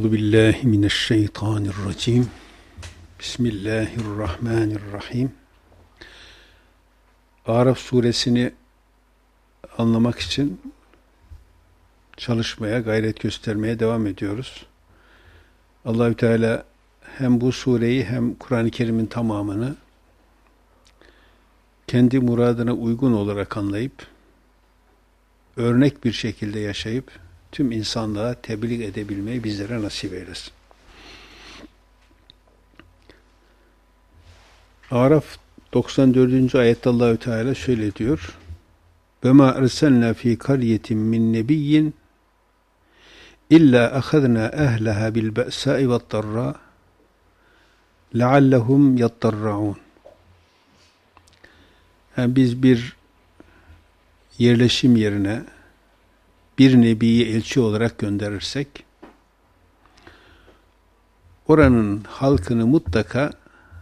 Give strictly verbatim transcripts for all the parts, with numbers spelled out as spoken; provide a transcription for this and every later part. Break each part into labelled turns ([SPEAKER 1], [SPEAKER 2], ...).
[SPEAKER 1] Euzu billahi mineşşeytanirracim. Bismillahirrahmanirrahim. Araf suresini anlamak için çalışmaya, gayret göstermeye devam ediyoruz. Allahü Teala hem bu sureyi hem Kur'an-ı Kerim'in tamamını kendi muradına uygun olarak anlayıp, örnek bir şekilde yaşayıp, tüm insanlığa tebliğ edebilmeyi bizlere nasip eylesin. Araf doksan dördüncü ayette Allahü Teala şöyle diyor: "Ve ma erselna fi qaryetin min nebiyyin illa ahadna ehlaha bil ba'sa'i ve't-darra leallehum yattarraun." Yani biz bir yerleşim yerine bir nebiyi elçi olarak gönderirsek, oranın halkını mutlaka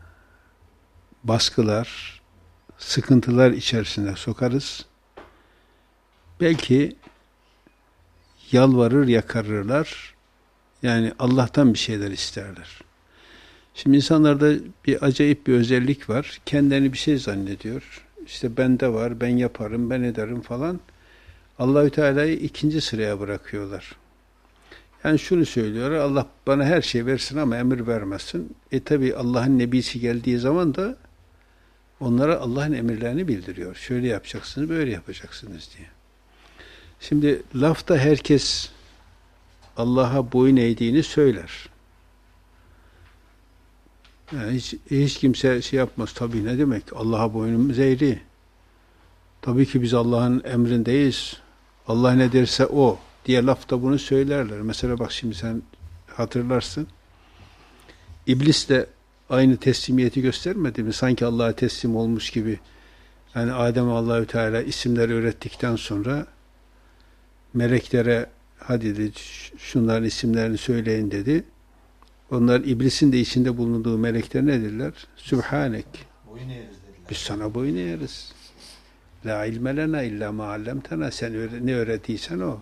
[SPEAKER 1] baskılar, sıkıntılar içerisine sokarız. Belki yalvarır, yakarırlar. Yani Allah'tan bir şeyler isterler. Şimdi insanlarda bir acayip bir özellik var. Kendilerini bir şey zannediyor. İşte bende var, ben yaparım, ben ederim falan. Allahü Teala'yı ikinci sıraya bırakıyorlar. Yani şunu söylüyor: Allah bana her şey versin ama emir vermesin. E tabi Allah'ın nebisi geldiği zaman da onlara Allah'ın emirlerini bildiriyor. Şöyle yapacaksınız, böyle yapacaksınız diye. Şimdi lafta herkes Allah'a boyun eğdiğini söyler. Yani hiç, hiç kimse şey yapmaz. Tabii ne demek? Allah'a boynumuz eğri. Tabii ki biz Allah'ın emrindeyiz. Allah ne derse o diye lafta bunu söylerler. Mesela bak, şimdi sen hatırlarsın. İblis de aynı teslimiyeti göstermedi mi? Sanki Allah'a teslim olmuş gibi. Yani Adem'e Allahü Teala isimleri öğrettikten sonra meleklere hadi dedi, şunların isimlerini söyleyin dedi. Onlar iblisin de içinde bulunduğu melekler ne dediler? Sübhanek.
[SPEAKER 2] Boyun eğeriz dediler.
[SPEAKER 1] Biz sana boyun eğeriz. La ilme lena illa ma allamtena. Sen ne öğrettiysen o.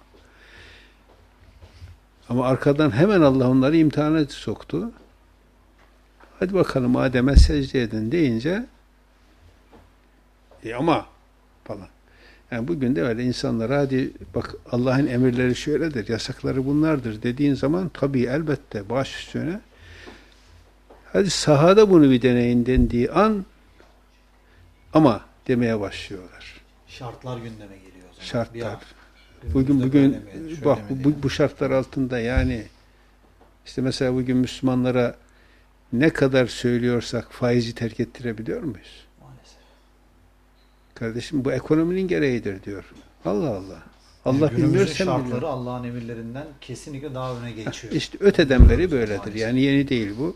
[SPEAKER 1] Ama arkadan hemen Allah onları imtihana soktu. Hadi bakalım Adem'e secde edin deyince e ama falan. Yani bugün de öyle insanlara hadi bak Allah'ın emirleri şöyledir, yasakları bunlardır dediğin zaman tabii elbette baş üstüne hadi sahada bunu bir deneyin dendiği an ama demeye başlıyorlar.
[SPEAKER 2] Şartlar gündeme geliyor o zaman.
[SPEAKER 1] Şartlar. Bugün bugün mi, bak bu, bu şartlar altında yani işte mesela bugün Müslümanlara ne kadar söylüyorsak faizi terk ettirebiliyor muyuz?
[SPEAKER 2] Maalesef.
[SPEAKER 1] Kardeşim bu ekonominin gereğidir diyor. Allah Allah. Allah
[SPEAKER 2] yani
[SPEAKER 1] bilmiyor, sen
[SPEAKER 2] şartları
[SPEAKER 1] biliyor.
[SPEAKER 2] Allah'ın emirlerinden kesinlikle daha öne geçiyor.
[SPEAKER 1] İşte öteden beri böyledir. Yani yeni değil bu.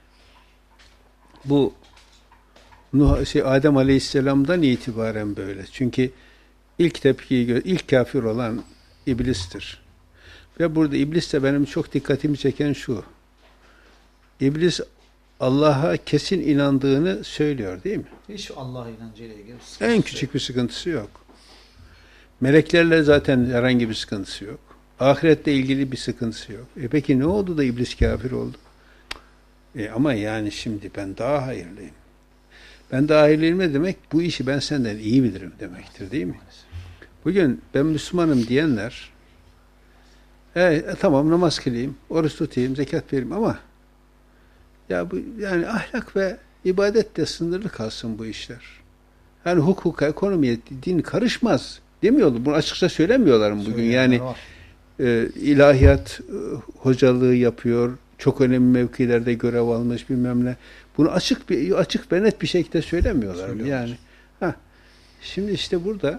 [SPEAKER 1] Bu Nuh, şey, Adem Aleyhisselam'dan itibaren böyle. Çünkü ilk tepkiyi, ilk kafir olan iblistir. Ve burada iblis de benim çok dikkatimi çeken şu. İblis Allah'a kesin inandığını söylüyor değil mi?
[SPEAKER 2] Hiç Allah inancıyla ilgili
[SPEAKER 1] en küçük bir sıkıntısı yok. Meleklerle zaten herhangi bir sıkıntısı yok. Ahiretle ilgili bir sıkıntısı yok. E peki ne oldu da iblis kafir oldu? E ama yani şimdi ben daha hayırlıyım. Ben daha hayırlıyım ne demek? Bu işi ben senden iyi bilirim demektir değil mi? Bugün ben Müslümanım diyenler e, e, tamam namaz kılayım, oruç tutayım, zekat vereyim ama ya bu yani ahlak ve ibadette sınırlı kalsın bu işler. Yani hukuka, ekonomiye, din karışmaz demiyorlar. Bunu açıkça söylemiyorlar mı bugün? Yani e, ilahiyat e, hocalığı yapıyor, çok önemli mevkilerde görev almış bilmem ne. Bunu açık bir açık ve net bir şekilde söylemiyorlar mı? Yani ha. Şimdi işte burada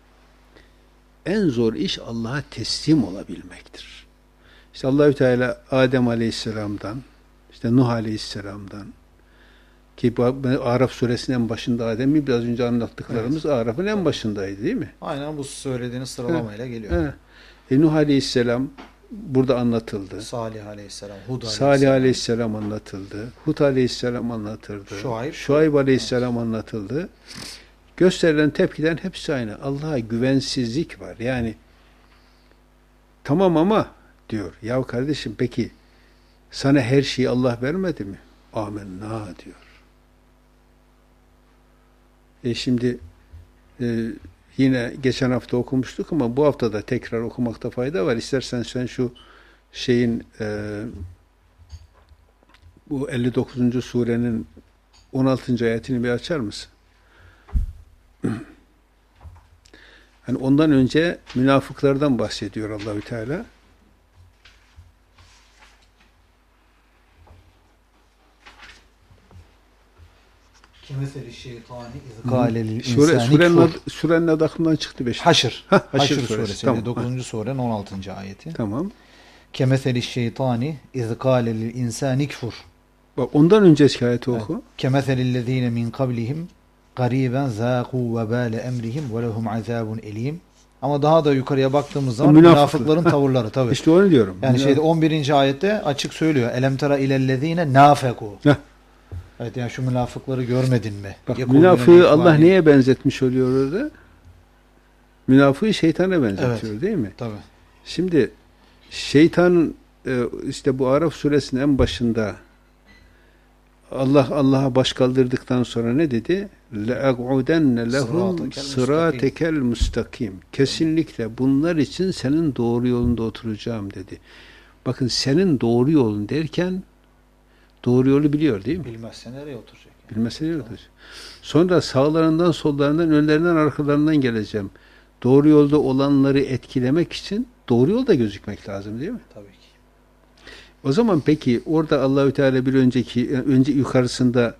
[SPEAKER 1] en zor iş Allah'a teslim olabilmektir. İşte Allahü Teala Adem Aleyhisselam'dan, işte Nuh Aleyhisselam'dan ki Araf suresinin en başında Adem'i biraz önce anlattıklarımız evet. Araf'ın en başındaydı değil mi?
[SPEAKER 2] Aynen bu söylediğiniz sıralamayla
[SPEAKER 1] he,
[SPEAKER 2] geliyor.
[SPEAKER 1] He. E, Nuh Aleyhisselam burada anlatıldı.
[SPEAKER 2] Salih Aleyhisselam, Hud Aleyhisselam.
[SPEAKER 1] Salih Aleyhisselam anlatıldı. Hud Aleyhisselam anlatıldı.
[SPEAKER 2] Şuayb,
[SPEAKER 1] Şuayb Aleyhisselam evet. anlatıldı. Gösterilen tepkilerin hepsi aynı. Allah'a güvensizlik var. Yani tamam ama diyor. Ya kardeşim peki Sana her şeyi Allah vermedi mi? Amenna diyor. E şimdi e, yine geçen hafta okumuştuk ama bu hafta da tekrar okumakta fayda var. İstersen sen şu şeyin e, bu elli dokuzuncu surenin on altıncı ayetini bir açar mısın? Yani ondan önce münafıklardan bahsediyor Allahü Teala.
[SPEAKER 2] Kemeseli şeytani iz gâle lil
[SPEAKER 1] Sure,
[SPEAKER 2] insani
[SPEAKER 1] surenin,
[SPEAKER 2] kfur.
[SPEAKER 1] adı, surenin adı aklımdan çıktı. Beş.
[SPEAKER 2] Haşr.
[SPEAKER 1] Hah,
[SPEAKER 2] Haşr,
[SPEAKER 1] Haşr
[SPEAKER 2] suresi.
[SPEAKER 1] suresi. Tamam.
[SPEAKER 2] dokuzuncu surenin on altıncı ayeti.
[SPEAKER 1] Tamam.
[SPEAKER 2] Kemeseli şeytani iz gâle lil insani kfur.
[SPEAKER 1] Bak ondan önceki ayeti oku.
[SPEAKER 2] Kemeselillezîne min kablihim gariben zâkû ve bâle emrihim ve lehum azâbun elîm. Ama daha da yukarıya baktığımız zaman
[SPEAKER 1] Münafıklar.
[SPEAKER 2] münafıkların tavırları tabii.
[SPEAKER 1] İşte onu diyorum.
[SPEAKER 2] Yani
[SPEAKER 1] Münaf-
[SPEAKER 2] şeyde on birinci ayette açık söylüyor. Elem tera ilellezîne nâfekû.
[SPEAKER 1] Heh.
[SPEAKER 2] Evet, yani şu münafıkları görmedin mi?
[SPEAKER 1] Bak,
[SPEAKER 2] Yekulûne
[SPEAKER 1] münafığı Allah
[SPEAKER 2] lil
[SPEAKER 1] neye benzetmiş oluyor orada? Münafığı şeytana benzetiyor,
[SPEAKER 2] Evet.
[SPEAKER 1] değil mi?
[SPEAKER 2] Tabii.
[SPEAKER 1] Şimdi şeytan e, işte bu Araf suresinin en başında Allah Allah'a baş kaldırdıktan sonra ne dedi? لَاَقْعُدَنَّ لَهُمْ صِرَاتَكَ الْمُسْتَقِيمِ. Kesinlikle bunlar için senin doğru yolunda oturacağım dedi. Bakın senin doğru yolun derken doğru yolu biliyor değil mi?
[SPEAKER 2] Bilmezse nereye oturacak? Yani?
[SPEAKER 1] Bilmesi nereye oturacak? Sonra sağlarından, sollarından, önlerinden, arkalarından geleceğim. Doğru yolda olanları etkilemek için doğru yolda gözükmek lazım değil mi?
[SPEAKER 2] Tabii ki.
[SPEAKER 1] O zaman peki orada Allahü Teala bir önceki önce yukarısında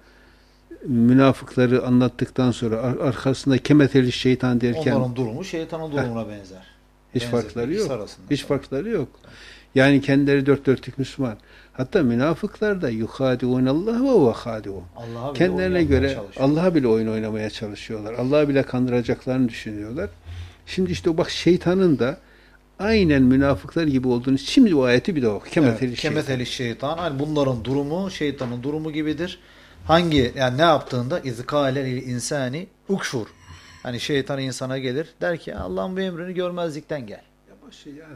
[SPEAKER 1] münafıkları anlattıktan sonra ar- arkasında kemeteli şeytan derken
[SPEAKER 2] Onların durumu şeytanın durumuna benzer.
[SPEAKER 1] hiç
[SPEAKER 2] Benzer,
[SPEAKER 1] farkları
[SPEAKER 2] ikisi
[SPEAKER 1] yok.
[SPEAKER 2] arasında
[SPEAKER 1] Hiç
[SPEAKER 2] tabii.
[SPEAKER 1] farkları yok. Yani kendileri dört dörtlük Müslüman. Hatta münafıklar da yuhadi'unallah ve huve hadi'un.
[SPEAKER 2] Allah'a bile
[SPEAKER 1] Kendilerine
[SPEAKER 2] oynamaya
[SPEAKER 1] göre
[SPEAKER 2] çalışıyor.
[SPEAKER 1] Allah'a bile oyun oynamaya çalışıyorlar. Allah'a bile kandıracaklarını düşünüyorlar. Şimdi işte bak şeytanın da aynen münafıklar gibi olduğunu şimdi o ayeti bir daha oku. Kemeteli
[SPEAKER 2] Evet,
[SPEAKER 1] şeytan.
[SPEAKER 2] kemeteli şeytan. Hani bunların durumu şeytanın durumu gibidir. Hangi yani ne yaptığında izkâle lil insani ukfur. Hani şeytan insana gelir der ki Allah'ın bu emrini görmezlikten gel.
[SPEAKER 1] Ya başı ya.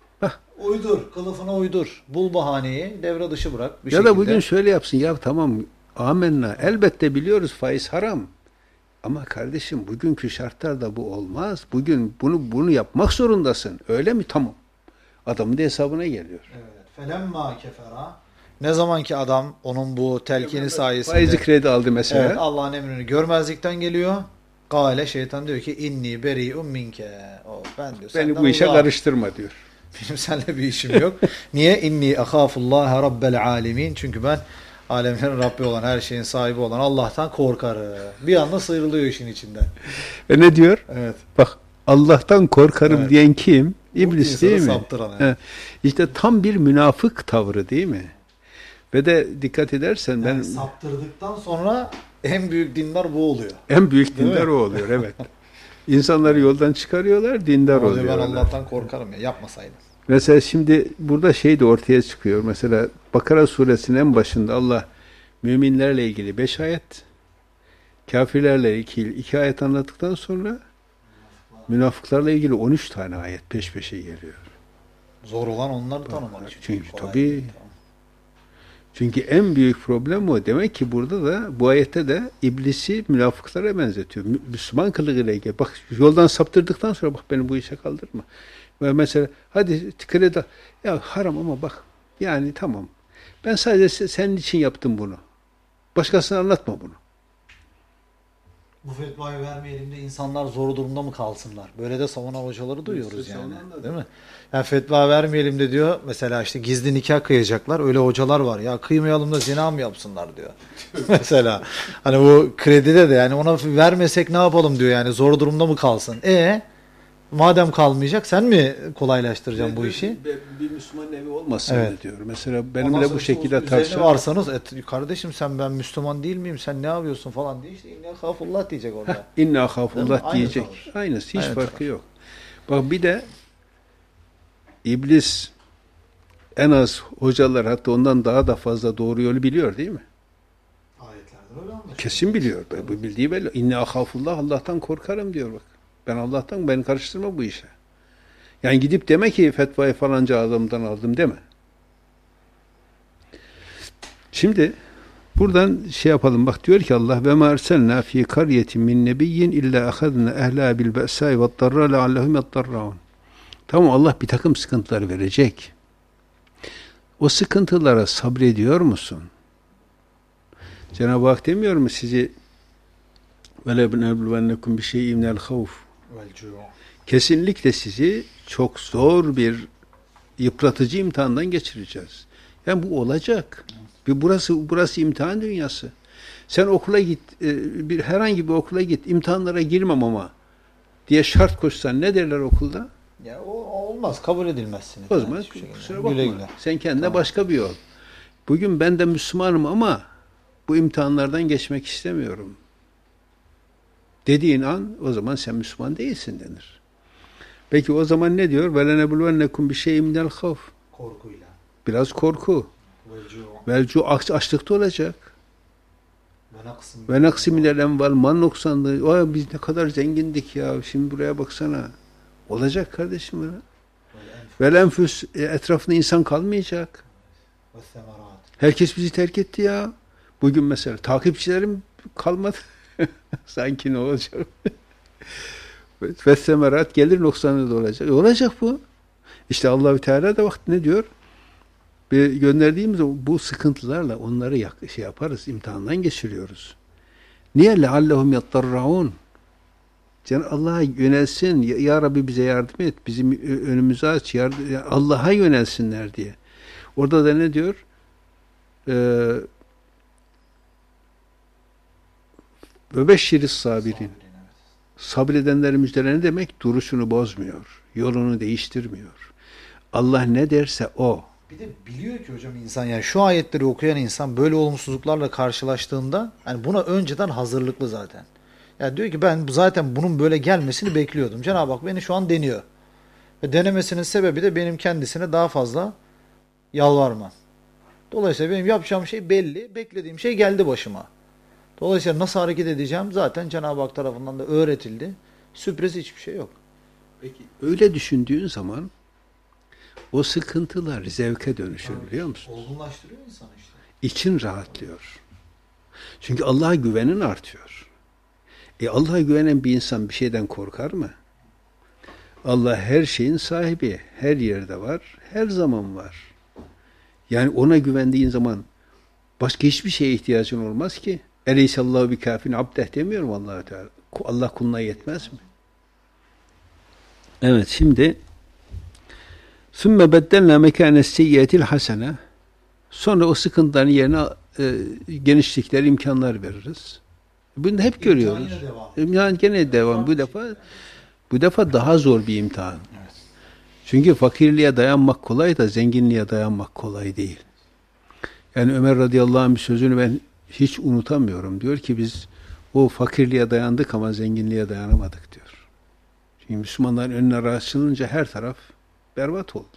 [SPEAKER 2] Uydur, kılıfına uydur. Bul bahaneyi, devre dışı bırak bir
[SPEAKER 1] Ya
[SPEAKER 2] şekilde.
[SPEAKER 1] da bugün şöyle yapsın. Ya tamam amenna. Elbette biliyoruz faiz haram. Ama kardeşim bugünkü şartlarda bu olmaz. Bugün bunu bunu yapmak zorundasın. Öyle mi? Tamam. Adamın da hesabına geliyor.
[SPEAKER 2] Evet. Felemma kefera. Ne zaman ki adam onun bu telkini sayesinde
[SPEAKER 1] Faizi kredi aldı mesela.
[SPEAKER 2] evet, Allah'ın emrini görmezlikten geliyor. Gale şeytan diyor ki inni beri'un minke. O ben diyor.
[SPEAKER 1] Beni
[SPEAKER 2] senden
[SPEAKER 1] bu işe
[SPEAKER 2] uzak.
[SPEAKER 1] karıştırma diyor.
[SPEAKER 2] Benim seninle bir işim yok. Niye? İnni ahafullaha rabbel alemin. Çünkü ben alemlerin Rabbi olan, her şeyin sahibi olan Allah'tan korkarım. Bir anda sıyrılıyor işin içinden.
[SPEAKER 1] E ne diyor?
[SPEAKER 2] Evet.
[SPEAKER 1] Bak Allah'tan korkarım
[SPEAKER 2] Evet.
[SPEAKER 1] diyen kim? İblis
[SPEAKER 2] insanı
[SPEAKER 1] değil mi?
[SPEAKER 2] saptıran, evet.
[SPEAKER 1] He. İşte tam bir münafık tavrı değil mi? Ve de dikkat edersen ben
[SPEAKER 2] Yani saptırdıktan sonra en büyük dindar bu oluyor.
[SPEAKER 1] en büyük
[SPEAKER 2] Değil
[SPEAKER 1] dindar
[SPEAKER 2] mi?
[SPEAKER 1] o oluyor. Evet. İnsanları yoldan çıkarıyorlar, dindar
[SPEAKER 2] Ama diyor, ben
[SPEAKER 1] oluyorlar.
[SPEAKER 2] Allah'tan korkarım ya, yapmasaydım.
[SPEAKER 1] Mesela şimdi burada şey de ortaya çıkıyor. Mesela Bakara suresinin en başında Allah müminlerle ilgili beş ayet, kafirlerle ilgili iki ayet anlattıktan sonra münafıklarla ilgili on üç tane ayet peş peşe geliyor.
[SPEAKER 2] Zor olan onları tanımak. Çünkü,
[SPEAKER 1] Çünkü
[SPEAKER 2] kolay
[SPEAKER 1] tabii
[SPEAKER 2] değil.
[SPEAKER 1] çünkü en büyük problem o. Demek ki burada da bu ayette de iblisi münafıklara benzetiyor. Mü- Müslüman kılığıyla ilgili. Bak yoldan saptırdıktan sonra bak beni bu işe kaldırma. Ve mesela hadi kredi ya haram ama bak yani tamam. Ben sadece se- senin için yaptım bunu. Başkasına anlatma bunu.
[SPEAKER 2] Bu fetvayı vermeyelim de insanlar zor durumda mı kalsınlar? Böyle de savunan hocaları duyuyoruz
[SPEAKER 1] İşte
[SPEAKER 2] yani.
[SPEAKER 1] savunan da-
[SPEAKER 2] Değil mi? Yani fetva vermeyelim de diyor. Mesela işte gizli nikah kıyacaklar. Öyle hocalar var. Ya kıymayalım da zina mı yapsınlar diyor. Mesela hani bu kredide de yani ona vermesek ne yapalım diyor yani. Zor durumda mı kalsın? E madem kalmayacak sen mi kolaylaştıracaksın bu işi?
[SPEAKER 1] Bir Müslüman evi olmasın
[SPEAKER 2] Evet.
[SPEAKER 1] diyor. Mesela
[SPEAKER 2] Ondan
[SPEAKER 1] benimle
[SPEAKER 2] sonra
[SPEAKER 1] bu
[SPEAKER 2] işte
[SPEAKER 1] şekilde
[SPEAKER 2] üzerine
[SPEAKER 1] tartışan
[SPEAKER 2] varsanız et, kardeşim sen ben Müslüman değil miyim? Sen ne yapıyorsun falan diye işte inne kafullah diyecek orada.
[SPEAKER 1] İnna
[SPEAKER 2] Değil mi?
[SPEAKER 1] hafullah
[SPEAKER 2] Aynı
[SPEAKER 1] diyecek.
[SPEAKER 2] tavır.
[SPEAKER 1] Aynısı. Hiç
[SPEAKER 2] Aynı
[SPEAKER 1] farkı
[SPEAKER 2] tavır.
[SPEAKER 1] yok. Bak bir de iblis en az hocalar hatta ondan daha da fazla doğru yolu biliyor değil mi?
[SPEAKER 2] Ayetlerde öyle anlaşılıyor.
[SPEAKER 1] Kesin biliyor. Bu bildiği belli. İnne ahafullah Allah'tan korkarım diyor bak. Ben Allah'tan beni karıştırma bu işe. Yani gidip deme ki fetvayı falanca adamdan aldım deme. Şimdi buradan şey yapalım. Bak diyor ki Allah ve ma erselna fi qaryetin min nebiyyin illa ahadna ehla bil ba'sai ve't darra leallehum yattarraun. Tamam, Allah bir takım sıkıntılar verecek. O sıkıntılara sabrediyor musun? Cenab-ı Hak demiyor mu sizi vele benebluvennekum bi şey'in minel havf. Kesinlikle sizi çok zor bir yıpratıcı imtihandan geçireceğiz. Yani bu olacak. Bir burası burası imtihan dünyası. Sen okula git, bir herhangi bir okula git, imtihanlara girmem ama diye şart koşsan ne derler okulda?
[SPEAKER 2] Ya o olmaz, kabul edilmezsin.
[SPEAKER 1] O zaman kusura bakma.
[SPEAKER 2] Güle güle.
[SPEAKER 1] Sen kendine
[SPEAKER 2] Tamam.
[SPEAKER 1] başka bir yol. Bugün ben de Müslümanım ama bu imtihanlardan geçmek istemiyorum dediğin an o zaman sen Müslüman değilsin denir. Peki o zaman ne diyor? وَلَنَبُلْوَنَّكُمْ بِشَيْءٍ مِنَ الْخَوْفِ.
[SPEAKER 2] Korkuyla.
[SPEAKER 1] Biraz korku. Velcu aç, açlıkta olacak. Ve naksi minel enval, mal noksanlığı. O biz ne kadar zengindik ya. Şimdi buraya baksana. Olacak kardeşim. Vel enfüs, etrafında insan kalmayacak. Herkes bizi terk etti ya. Bugün mesela takipçilerim kalmadı. Sanki ne olacak? Ve semerat gelir noksanlığı da olacak. E olacak bu. İşte Allah-u Teala da vakti ne diyor? Bir gönderdiğimiz bu sıkıntılarla onları yak, şey yaparız, imtihandan geçiriyoruz. Niye? leallehum yattarraun. Cenab-ı Allah'a yönelsin. Ya, ya Rabbi bize yardım et. Bizim önümüzü aç. Allah'a yönelsinler diye. Orada da ne diyor? Ee, ve beşşiris sabirin. Sabredenlerin müjdele ne demek? Duruşunu bozmuyor. Yolunu değiştirmiyor. Allah ne derse o.
[SPEAKER 2] Bir de biliyor ki hocam insan, yani şu ayetleri okuyan insan böyle olumsuzluklarla karşılaştığında yani buna önceden hazırlıklı zaten. Yani diyor ki ben zaten bunun böyle gelmesini bekliyordum. Cenab-ı Hak beni şu an deniyor. Ve denemesinin sebebi de benim kendisine daha fazla yalvarmam. Dolayısıyla benim yapacağım şey belli. Beklediğim şey geldi başıma. Dolayısıyla nasıl hareket edeceğim zaten Cenab-ı Hak tarafından da öğretildi. Sürpriz hiçbir şey yok.
[SPEAKER 1] Peki öyle düşündüğün zaman o sıkıntılar zevke dönüşür, biliyor musun?
[SPEAKER 2] Olgunlaştırıyor insanı işte.
[SPEAKER 1] İçin rahatlıyor. Çünkü Allah'a güvenin artıyor. E Allah'a güvenen bir insan bir şeyden korkar mı? Allah her şeyin sahibi. Her yerde var. Her zaman var. Yani ona güvendiğin zaman başka hiçbir şeye ihtiyacın olmaz ki. Eleyhissallahu bi kafin abdeh demiyor mu Allah-u Teala? Allah kuluna yetmez mi? Evet, şimdi ثُمَّ بَدَّلْنَا مَكَانَ السَّيِّئَةِ الْحَسَنَةِ. Sonra o sıkıntıların yerine e, genişlikler, imkanlar veririz. Bunu da hep İmtihan görüyoruz. İmtihan gene devam. Bu defa bu defa daha zor bir imtihan. Evet. Çünkü fakirliğe dayanmak kolay da zenginliğe dayanmak kolay değil. Yani Ömer radıyallahu anh bir sözünü ben hiç unutamıyorum. Diyor ki biz o fakirliğe dayandık ama zenginliğe dayanamadık diyor. Çünkü Müslümanların önüne açılınca her taraf berbat oldu.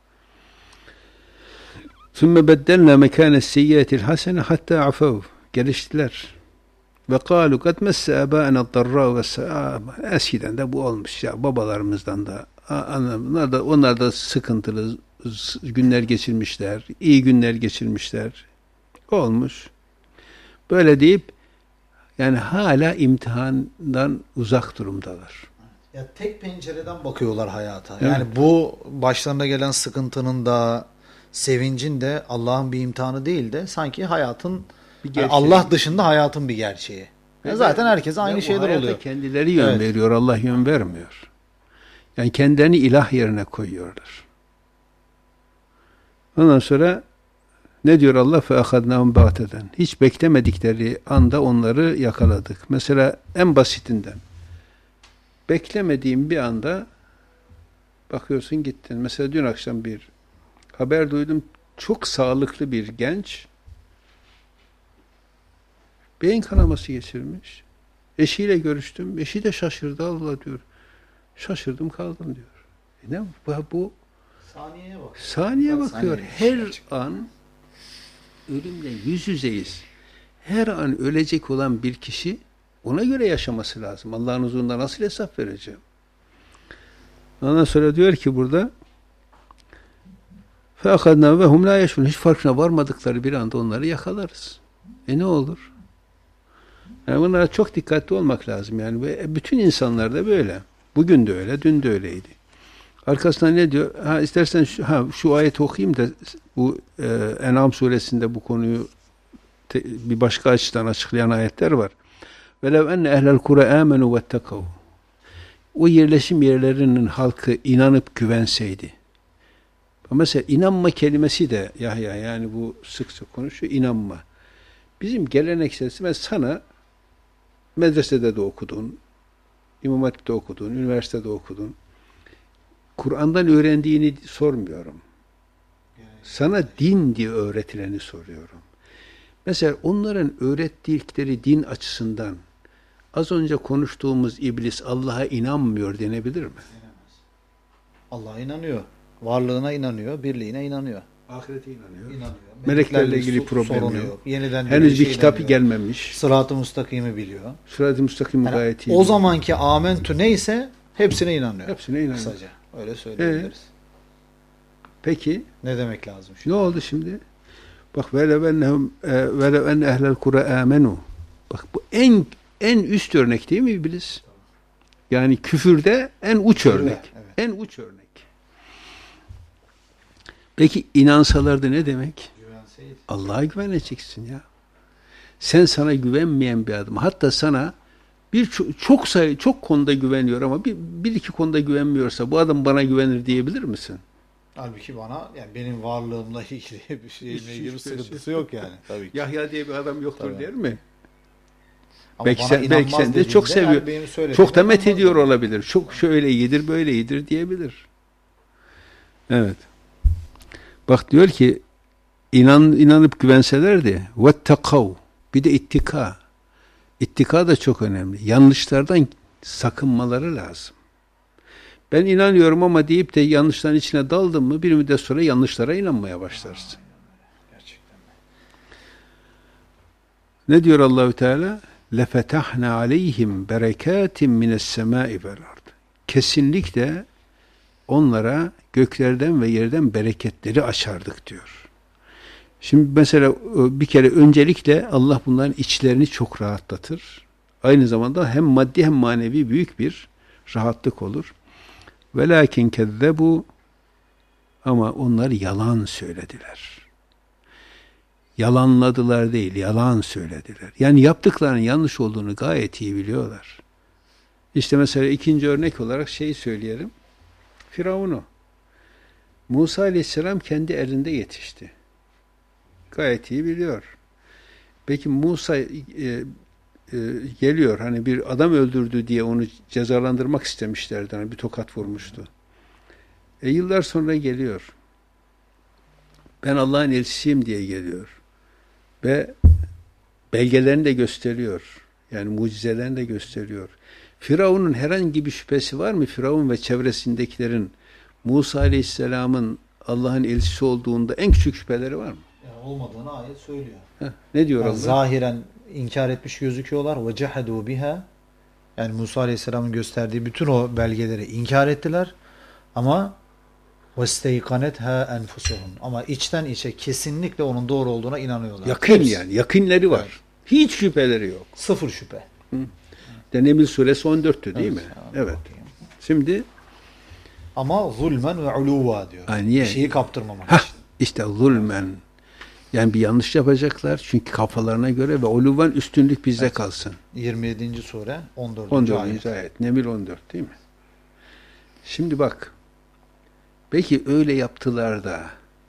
[SPEAKER 1] ثُمَّ بَدَّلْنَا مَكَانَ السَّيِّئَةِ الْحَسَنَةِ حَتَّى عَفَوْا. Geliştiler. Ve قَالُوا قَدْ مَسَّ آبَاءَنَا الضَّرَّاءُ وَالسَّرَّاءُ. Eskiden de bu olmuş ya. Babalarımızdan da. Onlar da, onlar da sıkıntılı günler geçirmişler. İyi günler geçirmişler. Olmuş. Böyle deyip yani hala imtihandan uzak durumdalar.
[SPEAKER 2] Ya tek pencereden bakıyorlar hayata. Evet. Yani bu başlarına gelen sıkıntının da sevincin de Allah'ın bir imtihanı değil de sanki hayatın yani Allah dışında hayatın bir gerçeği. Yani zaten herkese aynı şeyler oluyor.
[SPEAKER 1] Kendileri yön evet. veriyor. Allah yön vermiyor. Yani kendilerini ilah yerine koyuyorlar. Ondan sonra ne diyor Allah? فَاَخَذْنَاهُمْ بَغْتَةً. Hiç beklemedikleri anda onları yakaladık. Mesela en basitinden. Beklemediğim bir anda bakıyorsun gittin. Mesela dün akşam bir haber duydum. Çok sağlıklı bir genç beyin kanaması geçirmiş. Eşiyle görüştüm. Eşi de şaşırdı. Allah diyor. Şaşırdım kaldım diyor. E ne bu? bu
[SPEAKER 2] Saniyeye bak.
[SPEAKER 1] Saniye bakıyor. Her an ölümle yüz yüzeyiz. Her an ölecek olan bir kişi ona göre yaşaması lazım. Allah'ın huzurunda nasıl hesap vereceğim? Ondan sonra diyor ki burada فَاَخَذْنَا وَهُمْ لَا يَشْعُرُونَ. Hiç farkına varmadıkları bir anda onları yakalarız. E ne olur? Yani bunlara çok dikkatli olmak lazım. Yani bütün insanlar da böyle. Bugün de öyle, dün de öyleydi. Arkasından ne diyor? Ha istersen şu, ha, şu ayeti okuyayım da bu e, En'am suresinde bu konuyu te, bir başka açıdan açıklayan ayetler var. Velev enne ehlel kure amenu vettekav. O yerleşim yerlerinin halkı inanıp güvenseydi. Mesela inanma kelimesi de Yahya, yani bu sık sık konuşuyor, inanma. Bizim geleneksel, ben sana medresede de okudun, İmam Hatip'te okudun, üniversitede okudun. Kur'an'dan öğrendiğini sormuyorum. Sana din diye öğretileni soruyorum. Mesela onların öğrettikleri din açısından az önce konuştuğumuz iblis Allah'a inanmıyor denebilir mi?
[SPEAKER 2] Allah'a inanıyor. Varlığına inanıyor, birliğine inanıyor.
[SPEAKER 1] Ahirete inanıyor.
[SPEAKER 2] İnanıyor.
[SPEAKER 1] Meleklerle ilgili problem yok.
[SPEAKER 2] yok. Yeniden
[SPEAKER 1] henüz bir
[SPEAKER 2] şey
[SPEAKER 1] kitabı
[SPEAKER 2] demiyor.
[SPEAKER 1] gelmemiş.
[SPEAKER 2] Sırat-ı müstakimi biliyor.
[SPEAKER 1] Sırat-ı müstakim
[SPEAKER 2] Yani
[SPEAKER 1] gayet iyi.
[SPEAKER 2] O zamanki amentu neyse hepsine inanıyor.
[SPEAKER 1] Hepsine inanıyor.
[SPEAKER 2] Kısaca. Öyle söyleyebiliriz.
[SPEAKER 1] Ee, peki
[SPEAKER 2] ne demek lazım şimdi?
[SPEAKER 1] ne oldu şimdi? Bak velev ennehum velev enne ehlel kure amenu. Bak bu en en üst örnek değil mi iblis? Yani küfürde en uç
[SPEAKER 2] Küfürde,
[SPEAKER 1] örnek.
[SPEAKER 2] evet.
[SPEAKER 1] En uç örnek. Peki inansalardı ne demek?
[SPEAKER 2] Güvenseydi.
[SPEAKER 1] Allah'a güveneceksin ya. Sen sana güvenmeyen bir adam. Hatta sana bir çok, çok sayı çok konuda güveniyor ama bir, bir iki konuda güvenmiyorsa bu adam bana güvenir diyebilir misin?
[SPEAKER 2] Halbuki bana yani benim varlığımla ilgili bir şeyle ilgili bir sıkıntısı yok yani. Tabii ki.
[SPEAKER 1] Yahya diye bir adam yoktur
[SPEAKER 2] Tabii.
[SPEAKER 1] der mi?
[SPEAKER 2] Ama
[SPEAKER 1] Belki
[SPEAKER 2] bana
[SPEAKER 1] sen, belki
[SPEAKER 2] inanmaz
[SPEAKER 1] sen de çok
[SPEAKER 2] dediğinde,
[SPEAKER 1] seviyor.
[SPEAKER 2] yani benim söylediğime
[SPEAKER 1] Çok da met
[SPEAKER 2] inanmaz
[SPEAKER 1] ediyor
[SPEAKER 2] yani.
[SPEAKER 1] olabilir. Çok şöyle iyidir, böyle iyidir diyebilir. Evet. Bak diyor ki inan inanıp güvenselerdi vettekav. Bir de ittika. İttika da çok önemli. Yanlışlardan sakınmaları lazım. Ben inanıyorum ama deyip de yanlışların içine daldın mı bir müddet sonra yanlışlara inanmaya başlarsın.
[SPEAKER 2] Gerçekten.
[SPEAKER 1] Ne diyor Allahü Teala? Lefetahna aleyhim berekatin mines semai vel ard. Kesinlikle onlara göklerden ve yerden bereketleri açardık diyor. Şimdi mesela bir kere öncelikle Allah bunların içlerini çok rahatlatır. Aynı zamanda hem maddi hem manevi büyük bir rahatlık olur. Velakin kezzebu, ama onlar yalan söylediler. Yalanladılar değil, yalan söylediler. Yani yaptıklarının yanlış olduğunu gayet iyi biliyorlar. İşte mesela ikinci örnek olarak şeyi söyleyelim. Firavun'u. Musa Aleyhisselam kendi elinde yetişti. Gayet iyi biliyor. Peki Musa e, e, geliyor, hani bir adam öldürdü diye onu cezalandırmak istemişlerdi. Hani bir tokat vurmuştu. E yıllar sonra geliyor. Ben Allah'ın elçisiyim diye geliyor. Ve belgelerini de gösteriyor. Yani mucizelerini de gösteriyor. Firavun'un herhangi bir şüphesi var mı? Firavun ve çevresindekilerin Musa Aleyhisselam'ın Allah'ın elçisi olduğunda en küçük şüpheleri var mı?
[SPEAKER 2] Yani olmadığını ayet söylüyor.
[SPEAKER 1] Heh, ne diyor
[SPEAKER 2] Yani
[SPEAKER 1] Allah?
[SPEAKER 2] zahiren inkar etmiş gözüküyorlar. Ve cehedû biha. Yani Musa Aleyhisselam'ın gösterdiği bütün o belgeleri inkar ettiler. Ama وَاسْتَيْقَنَتْهَا أَنْفُسُهُمْ. Ama içten içe kesinlikle onun doğru olduğuna inanıyorlar.
[SPEAKER 1] Yakın
[SPEAKER 2] Hepsi.
[SPEAKER 1] yani. Yakınları var.
[SPEAKER 2] Evet.
[SPEAKER 1] Hiç şüpheleri yok.
[SPEAKER 2] Sıfır şüphe.
[SPEAKER 1] De Neml suresi on dörttü değil
[SPEAKER 2] Evet,
[SPEAKER 1] mi?
[SPEAKER 2] yani
[SPEAKER 1] Evet.
[SPEAKER 2] bakayım.
[SPEAKER 1] Şimdi
[SPEAKER 2] Ama zulmen ve uluva diyor.
[SPEAKER 1] Ha, niye?
[SPEAKER 2] Bir şeyi kaptırmamak
[SPEAKER 1] heh,
[SPEAKER 2] için.
[SPEAKER 1] işte zulmen. Yani bir yanlış yapacaklar. Çünkü kafalarına göre ve uluven üstünlük bizde
[SPEAKER 2] Evet.
[SPEAKER 1] kalsın.
[SPEAKER 2] yirmi yedinci sure on dördüncü
[SPEAKER 1] on dördüncü
[SPEAKER 2] ayet.
[SPEAKER 1] ayet. Neml on dört değil mi? Şimdi bak. Peki öyle yaptılar da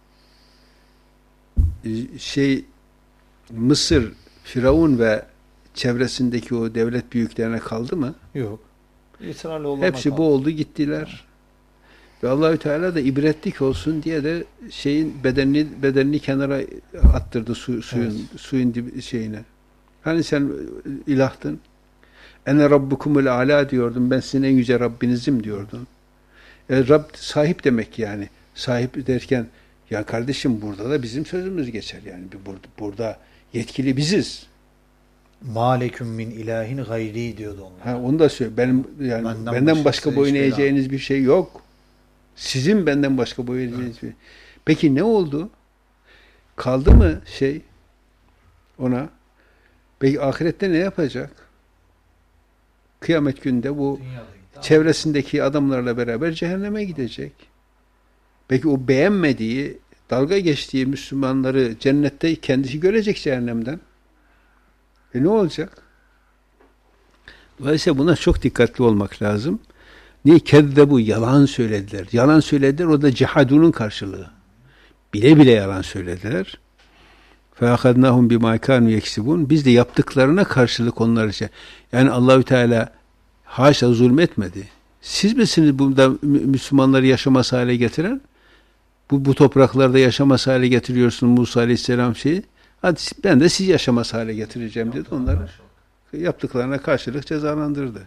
[SPEAKER 1] şey Mısır, Firavun ve çevresindeki o devlet büyüklerine kaldı mı?
[SPEAKER 2] Yok. İsrail oğullarına
[SPEAKER 1] Hepsi
[SPEAKER 2] kaldı.
[SPEAKER 1] boğuldu gittiler. Ve Allahü Teala da ibretlik olsun diye de şeyin bedenini bedenini kenara attırdı su, suyun
[SPEAKER 2] Evet.
[SPEAKER 1] suyun dibi, şeyine. Hani sen ilahtın. Ene rabbukumul ala diyordun. Ben sizin en yüce Rabbinizim diyordun. E, Rab sahip demek yani. Sahip derken ya kardeşim burada da bizim sözümüz geçer yani. Burada, burada yetkili biziz.
[SPEAKER 2] Maleküm min ilahin gayri diyordu onlar.
[SPEAKER 1] Ha, onu da söyle. Benim yani
[SPEAKER 2] Benden
[SPEAKER 1] benden,
[SPEAKER 2] başkası
[SPEAKER 1] başka boyun
[SPEAKER 2] hiçbir
[SPEAKER 1] eğeceğiniz bir şey yok. Sizin benden başka boyun eğeceğiniz bir. Peki ne oldu? Kaldı mı şey ona? Peki ahirette ne yapacak? Kıyamet günde bu çevresindeki adamlarla beraber cehenneme gidecek. Peki o beğenmediği, dalga geçtiği Müslümanları cennette kendisi görecek cehennemden. E ne olacak? Dolayısıyla buna çok dikkatli olmak lazım. Niye? Keddebu, yalan söylediler. Yalan söylediler, o da cehadunun karşılığı. Bile bile yalan söylediler. فَاَخَذْنَاهُمْ بِمَا كَانُوا يَكْسِبُونَ Biz de yaptıklarına karşılık onlar için. Yani Allahü Teala haşa zulmetmedi. Siz misiniz burada Müslümanları yaşamaz hale getiren? Bu, bu topraklarda yaşamaz hale getiriyorsun Musa Aleyhisselam şeyi. Hadi ben de siz yaşamaz hale getireceğim dedi. Onları yaptıklarına karşılık cezalandırdı.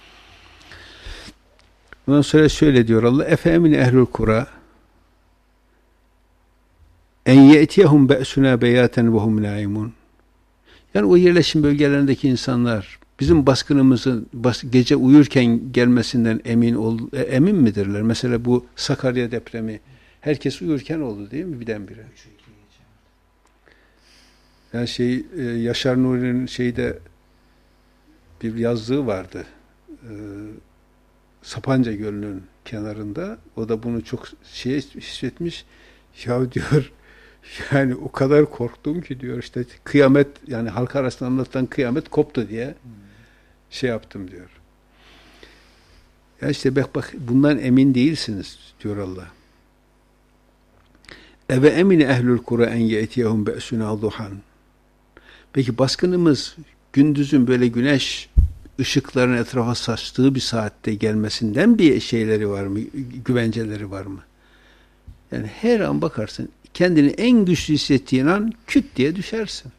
[SPEAKER 1] Ondan sonra şöyle diyor Allah: Efe emine ehlül kura en ye'tiyehum be'suna beyaten ve hum naimun. Yani o yerleşim bölgelerindeki insanlar bizim baskınımızın bas, gece uyurken gelmesinden emin ol, e, emin midirler? Mesela bu Sakarya depremi herkes uyurken oldu değil mi birdenbire? Yani şey e, Yaşar Nuri'nin şeyde bir yazdığı vardı. E, Sapanca Gölü'nün kenarında. O da bunu çok şey hissetmiş. Ya diyor, yani o kadar korktum ki diyor, işte kıyamet, yani halk arasında anlatılan kıyamet koptu diye hmm. şey yaptım diyor. Ya işte bak bak bundan emin değilsiniz diyor Allah. Eve emine ehlül kura en ye'tiyehum be'suna duhan. Peki baskınımız gündüzün böyle güneş ışıkların etrafa saçtığı bir saatte gelmesinden bir şeyleri var mı? Güvenceleri var mı? Yani her an bakarsın, kendini en güçlü hissettiğin an küt diye düşersin.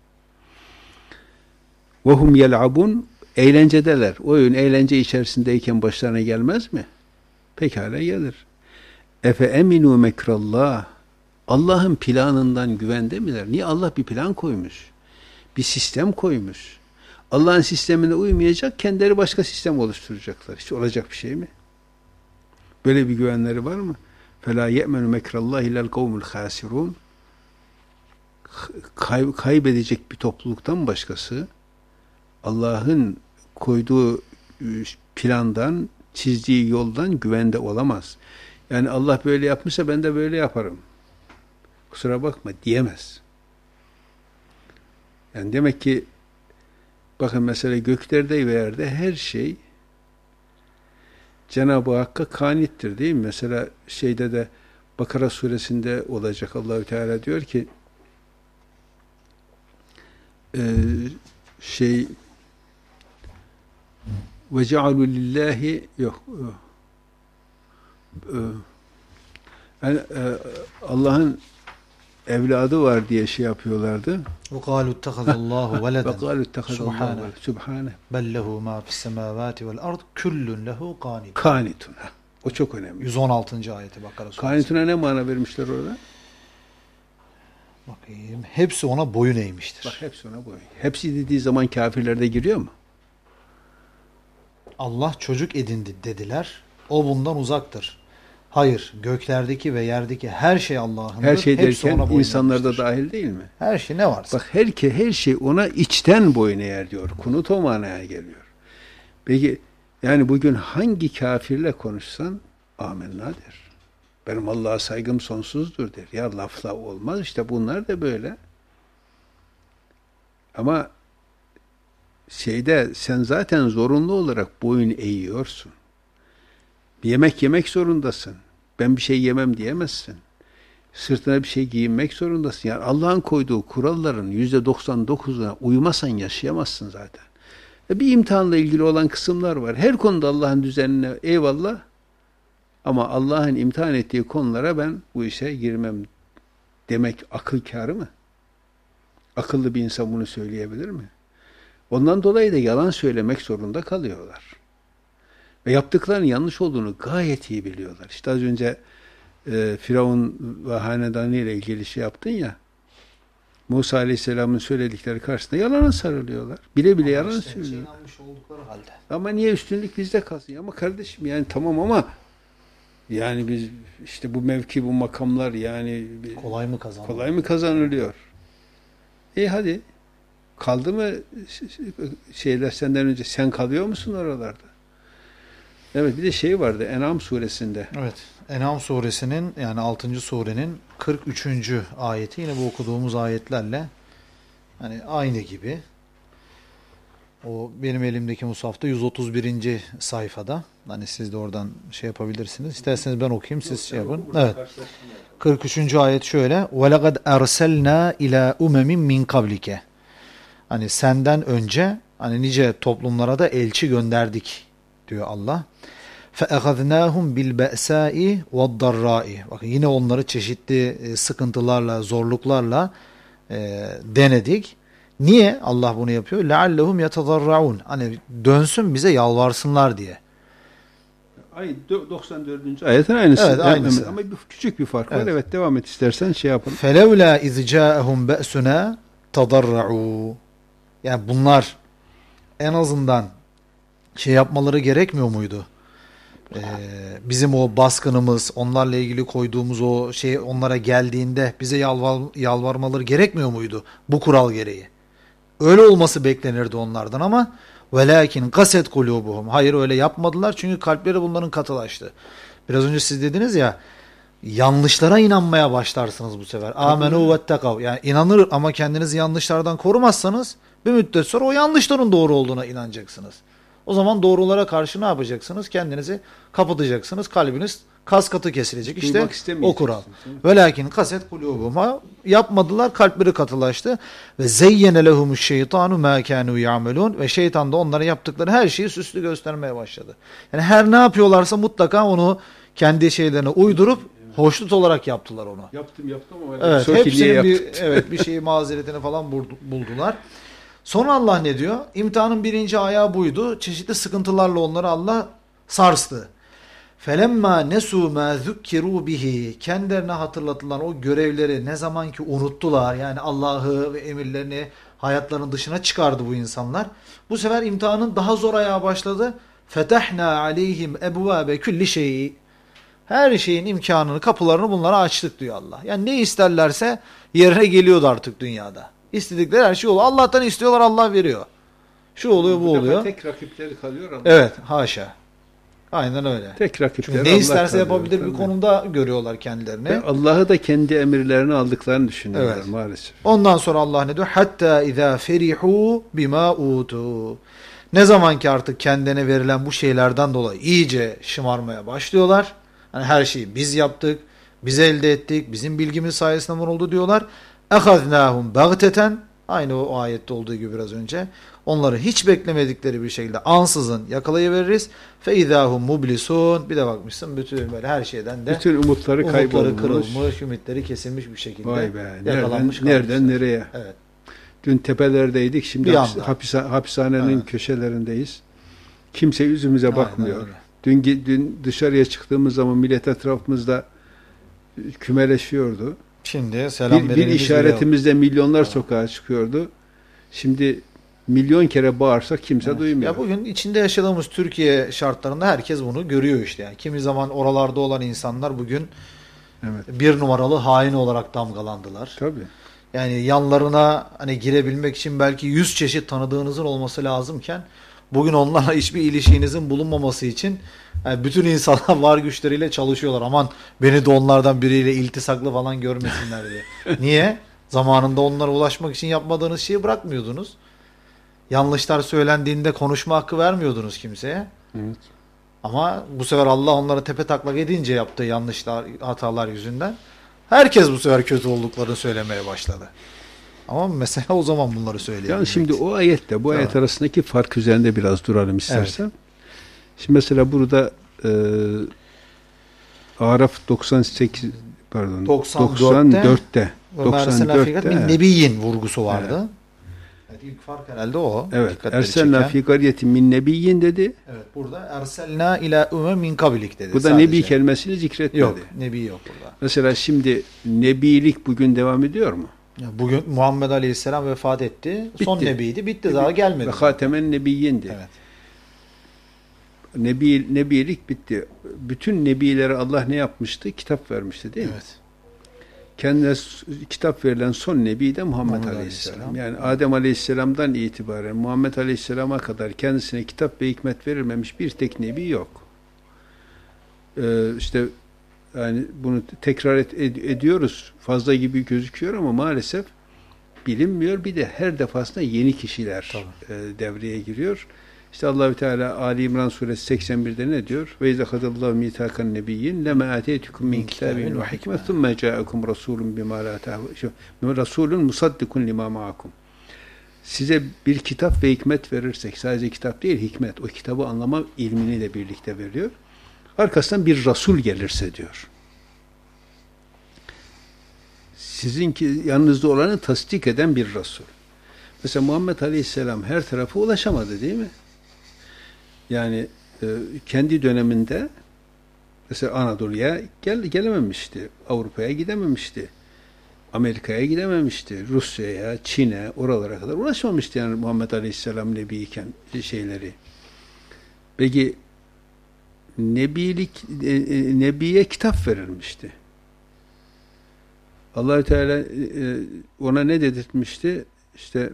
[SPEAKER 1] وَهُمْ يَلْعَبُونَ Eğlencedeler. Oyun, eğlence içerisindeyken başlarına gelmez mi? Pekala gelir. Efe eminu mekrallah. Allah'ın planından güvende miler? Niye? Allah bir plan koymuş. Bir sistem koymuş. Allah'ın sistemine uymayacak, kendileri başka sistem oluşturacaklar. Hiç olacak bir şey mi? Böyle bir güvenleri var mı? فَلَا يَأْمَنُ مَكْرَ اللّٰهِ اِلَّا الْقَوْمُ الْخَاسِرُونَ Kay, kaybedecek bir topluluktan başkası Allah'ın koyduğu plandan, çizdiği yoldan güvende olamaz. Yani Allah böyle yapmışsa ben de böyle yaparım, kusura bakma diyemez. Yani demek ki bakın mesela göklerde ve yerde her şey Cenab-ı Hakk'a kanittir değil mi? Mesela şeyde de Bakara suresinde olacak, Allahü Teala diyor ki e, şey ve cealu lillahi yok e, yani, e, Allah'ın evladı var diye şey yapıyorlardı.
[SPEAKER 2] وَقَالُوا اتَّخَذَ اللّٰهُ وَلَدًا
[SPEAKER 1] وَقَالُوا اتَّخَذَ اللّٰهُ وَلَدًا Sübhane.
[SPEAKER 2] بَلْ لَهُ مَا فِي السَّمَاوَاتِ وَالْأَرْضِ كُلٌّ لَهُ قَانِتٌ
[SPEAKER 1] Kanitun. O çok önemli.
[SPEAKER 2] yüz on altıncı ayeti Bakara suresi.
[SPEAKER 1] Kanituna ne mana vermişler orada?
[SPEAKER 2] Bakayım. Hepsi ona boyun eğmiştir.
[SPEAKER 1] Bak hepsi ona boyun. Hepsi dediği zaman kafirlerde giriyor mu?
[SPEAKER 2] Allah çocuk edindi dediler. O bundan uzaktır. Hayır. Göklerdeki ve yerdeki her şey Allah'ındır.
[SPEAKER 1] Her şey
[SPEAKER 2] hepsi
[SPEAKER 1] derken
[SPEAKER 2] ona boyun
[SPEAKER 1] insanlar da
[SPEAKER 2] eğmiştir.
[SPEAKER 1] dahil değil mi?
[SPEAKER 2] Her şey ne varsa.
[SPEAKER 1] Bak her, her şey ona içten boyun eğer diyor. Kunut o manaya geliyor. Peki yani bugün hangi kafirle konuşsan amenna der. Benim Allah'a saygım sonsuzdur der. Ya lafla olmaz, işte bunlar da böyle. Ama şeyde sen zaten zorunlu olarak boyun eğiyorsun. Bir yemek yemek zorundasın. Ben bir şey yemem diyemezsin. Sırtına bir şey giyinmek zorundasın. Yani Allah'ın koyduğu kuralların yüzde doksan dokuzuna uymazsan yaşayamazsın zaten. E bir imtihanla ilgili olan kısımlar var. Her konuda Allah'ın düzenine eyvallah. Ama Allah'ın imtihan ettiği konulara ben bu işe girmem demek akıl kârı mı? Akıllı bir insan bunu söyleyebilir mi? Ondan dolayı da yalan söylemek zorunda kalıyorlar. Ve yaptıklarının yanlış olduğunu gayet iyi biliyorlar. İşte az önce e, Firavun ve hanedanı ile ilgili şey yaptın ya, Musa Aleyhisselam'ın söyledikleri karşısında yalana sarılıyorlar. Bile bile yalan işte söylüyorlar. Ama niye üstünlük bizde kalsın? Ama kardeşim yani tamam ama Yani biz işte bu mevki, bu makamlar yani
[SPEAKER 2] Kolay mı kazanılıyor?
[SPEAKER 1] kolay mı kazanılıyor? E hadi. Kaldı mı şeyler senden önce? Sen kalıyor musun oralarda? Evet, bir de şey vardı En'am suresinde.
[SPEAKER 2] Evet. En'am suresinin yani altıncı surenin kırk üçüncü ayeti yine bu okuduğumuz ayetlerle hani aynı gibi. O benim elimdeki mushafta yüz otuz birinci sayfada. Hani siz de oradan şey yapabilirsiniz. İsterseniz ben okuyayım, siz şey yapın. Evet. kırk üçüncü ayet şöyle. وَلَقَدْ اَرْسَلْنَا اِلَى اُمَمٍ مِنْ قَبْلِكَ. Hani senden önce hani nice toplumlara da elçi gönderdik diyor Allah. فَاَخَذْنَاهُمْ بِالْبَأْسَاءِ وَالضَّرَّاءِ. Bakın yine onları çeşitli sıkıntılarla, zorluklarla e, denedik. Niye Allah bunu yapıyor? لَعَلَّهُمْ يَتَضَرَّعُونَ. Hani dönsün bize yalvarsınlar diye.
[SPEAKER 1] Ay doksan dördüncü ayetin aynısı.
[SPEAKER 2] Evet, aynısı.
[SPEAKER 1] Ama bir, küçük bir fark
[SPEAKER 2] Evet.
[SPEAKER 1] var. Evet, devam et istersen şey yapalım.
[SPEAKER 2] فَلَوْلَا اِذْ جَاءَهُمْ بَأْسُنَا تَضَرَّعُوا. Yani bunlar en azından şey yapmaları gerekmiyor muydu? Ee, bizim o baskınımız, onlarla ilgili koyduğumuz o şey onlara geldiğinde bize yalvar, yalvarmaları gerekmiyor muydu? Bu kural gereği. Öyle olması beklenirdi onlardan ama velakin kaset kulubuhum. Hayır, öyle yapmadılar çünkü kalpleri bunların katılaştı. Biraz önce siz dediniz ya, yanlışlara inanmaya başlarsınız bu sefer. Amenu vettekav. Yani inanır ama kendinizi yanlışlardan korumazsanız bir müddet sonra o yanlışların doğru olduğuna inanacaksınız. O zaman doğrulara karşı ne yapacaksınız? Kendinizi kapatacaksınız. Kalbiniz kas katı kesilecek. İşte o kural. Velakin kaset kulubuhum. Yapmadılar, kalpleri katılaştı. Ve zeyyene lehumuş şeytanu ma kanu ya'melun. Ve şeytan da onlara yaptıkları her şeyi süslü göstermeye başladı. Yani her ne yapıyorlarsa mutlaka onu kendi şeylerine uydurup hoşnut olarak yaptılar onu.
[SPEAKER 1] Yaptım yaptım ama
[SPEAKER 2] evet, hepsinin bir evet bir şeyi mazeretini falan buldular. Sonra Allah ne diyor? İmtihanın birinci ayağı buydu. Çeşitli sıkıntılarla onları Allah sarstı. فَلَمَّا نَسُوا مَا ذُكِّرُوا بِهِ. Kendilerine hatırlatılan o görevleri ne zaman ki unuttular, yani Allah'ı ve emirlerini hayatlarının dışına çıkardı bu insanlar. Bu sefer imtihanın daha zor ayağı başladı. فَتَحْنَا عَلَيْهِمْ اَبْوَابَ كُلِّ شَيْءٍ. Her şeyin imkanını, kapılarını bunlara açtık diyor Allah. Yani ne isterlerse yerine geliyordu artık dünyada. İstedikleri her şey oluyor. Allah'tan istiyorlar, Allah veriyor. Şu oluyor, bu, bu oluyor.
[SPEAKER 1] Tek rakipleri kalıyor Allah.
[SPEAKER 2] Evet, haşa. Aynen öyle.
[SPEAKER 1] Tek rakipleri
[SPEAKER 2] Çünkü ne
[SPEAKER 1] Allah
[SPEAKER 2] isterse
[SPEAKER 1] kalıyor,
[SPEAKER 2] yapabilir
[SPEAKER 1] tabii.
[SPEAKER 2] bir konumda görüyorlar kendilerini.
[SPEAKER 1] Ve Allah'ı da kendi emirlerini aldıklarını düşünüyorlar
[SPEAKER 2] Evet.
[SPEAKER 1] maalesef.
[SPEAKER 2] Ondan sonra Allah ne diyor? Hatta izâ ferihû bimâ ûtû. Ne zaman ki artık kendine verilen bu şeylerden dolayı iyice şımarmaya başlıyorlar. Hani her şeyi biz yaptık, biz elde ettik, bizim bilgimiz sayesinde bunu oldu diyorlar. اَخَذْنَاهُمْ بَغْتَةً. Aynı o ayette olduğu gibi biraz önce. Onları hiç beklemedikleri bir şekilde ansızın yakalayıveririz. فَاِذَاهُمْ مُبْلِسُونَ. Bir de bakmışsın bütün böyle her şeyden de
[SPEAKER 1] bütün umutları kaybolmuş.
[SPEAKER 2] Umutları kırılmış, ümitleri kesilmiş bir şekilde.
[SPEAKER 1] Vay be.
[SPEAKER 2] Yakalanmış,
[SPEAKER 1] nereden, nereden nereye?
[SPEAKER 2] Evet.
[SPEAKER 1] Dün tepelerdeydik. Şimdi
[SPEAKER 2] Bir
[SPEAKER 1] hapis,
[SPEAKER 2] anda.
[SPEAKER 1] hapis- hapishanenin
[SPEAKER 2] Evet.
[SPEAKER 1] köşelerindeyiz. Kimse yüzümüze
[SPEAKER 2] Aynen
[SPEAKER 1] bakmıyor.
[SPEAKER 2] öyle.
[SPEAKER 1] Dün, dün dışarıya çıktığımız zaman millet etrafımızda kümeleşiyordu.
[SPEAKER 2] Şimdi selam
[SPEAKER 1] Bir, bir
[SPEAKER 2] verenimiz
[SPEAKER 1] işaretimizde milyonlar sokağa çıkıyordu. Şimdi milyon kere bağırsak kimse
[SPEAKER 2] evet.
[SPEAKER 1] duymuyor.
[SPEAKER 2] Ya bugün içinde yaşadığımız Türkiye şartlarında herkes bunu görüyor işte. Yani kimi zaman oralarda olan insanlar bugün
[SPEAKER 1] Evet.
[SPEAKER 2] bir numaralı hain olarak damgalandılar.
[SPEAKER 1] Tabii.
[SPEAKER 2] Yani yanlarına hani girebilmek için belki yüz çeşit tanıdığınızın olması lazımken bugün onlarla hiçbir ilişkinizin bulunmaması için yani bütün insanlar var güçleriyle çalışıyorlar. Aman beni de onlardan biriyle iltisaklı falan görmesinler diye. Niye? Zamanında onlara ulaşmak için yapmadığınız şeyi bırakmıyordunuz. Yanlışlar söylendiğinde konuşma hakkı vermiyordunuz kimseye.
[SPEAKER 1] Evet.
[SPEAKER 2] Ama bu sefer Allah onları tepe taklak edince yaptığı yanlışlar, hatalar yüzünden herkes bu sefer kötü olduklarını söylemeye başladı. Ama mesela o zaman bunları söyleyebilmek.
[SPEAKER 1] Yani şimdi o ayette bu ayet
[SPEAKER 2] Evet.
[SPEAKER 1] arasındaki fark üzerinde biraz duralım istersen. Şimdi mesela burada e, Araf doksan sekiz pardon
[SPEAKER 2] doksan dörtte
[SPEAKER 1] doksan dörtte
[SPEAKER 2] doksan dörtte bir nebiyyin vurgusu vardı.
[SPEAKER 1] Evet.
[SPEAKER 2] Evet, ilk fark herhalde o.
[SPEAKER 1] Evet.
[SPEAKER 2] Dikkatleri
[SPEAKER 1] Erselna
[SPEAKER 2] çeken.
[SPEAKER 1] fi qaryetin min nebiyyin dedi.
[SPEAKER 2] Evet, burada erselna ila ümme min kabilik dedi.
[SPEAKER 1] Bu da
[SPEAKER 2] sadece.
[SPEAKER 1] nebi kelimesini zikretmedi.
[SPEAKER 2] Yok, nebi yok burada.
[SPEAKER 1] Mesela şimdi nebilik bugün devam ediyor mu?
[SPEAKER 2] Ya bugün Muhammed Aleyhisselam vefat etti. Son
[SPEAKER 1] Bitti.
[SPEAKER 2] nebiydi. Bitti, daha gelmedi.
[SPEAKER 1] Ve hatemen nebiyyindi.
[SPEAKER 2] Evet.
[SPEAKER 1] Nebi, nebilik bitti. Bütün nebilere Allah ne yapmıştı? Kitap vermişti değil mi?
[SPEAKER 2] Evet.
[SPEAKER 1] Kendine kitap verilen son nebi de Muhammed,
[SPEAKER 2] Muhammed
[SPEAKER 1] Aleyhisselam.
[SPEAKER 2] Aleyhisselam.
[SPEAKER 1] Yani Adem Aleyhisselam'dan itibaren Muhammed Aleyhisselam'a kadar kendisine kitap ve hikmet verilmemiş bir tek nebi yok. Ee, işte yani bunu tekrar et, ed, ediyoruz. Fazla gibi gözüküyor ama maalesef bilinmiyor. Bir de her defasında yeni kişiler e, devreye giriyor. İşte Allahü Teala Ali İmran suresi seksen birde ne diyor? Ve izâ kadallahu mîtâkan nebiyyin lema âteytukum min kitâbin ve hikmet thumme câekum rasûlun bimâ lâ tahvû rasûlun musaddikun limâ ma'akum. Size bir kitap ve hikmet verirsek, sadece kitap değil hikmet, o kitabı anlama ilmini de birlikte veriyor. Arkasından bir Rasul gelirse diyor. Sizinki yanınızda olanı tasdik eden bir Rasul. Mesela Muhammed Aleyhisselam her tarafa ulaşamadı değil mi? Yani e, kendi döneminde mesela Anadolu'ya gel, gelememişti. Avrupa'ya gidememişti. Amerika'ya gidememişti. Rusya'ya, Çin'e, oralara kadar ulaşmamıştı yani Muhammed Aleyhisselam Nebiyken şeyleri. Peki Nebilik, e, e, Nebiye kitap verilmişti. Allah-u Teala e, ona ne dedirtmişti? İşte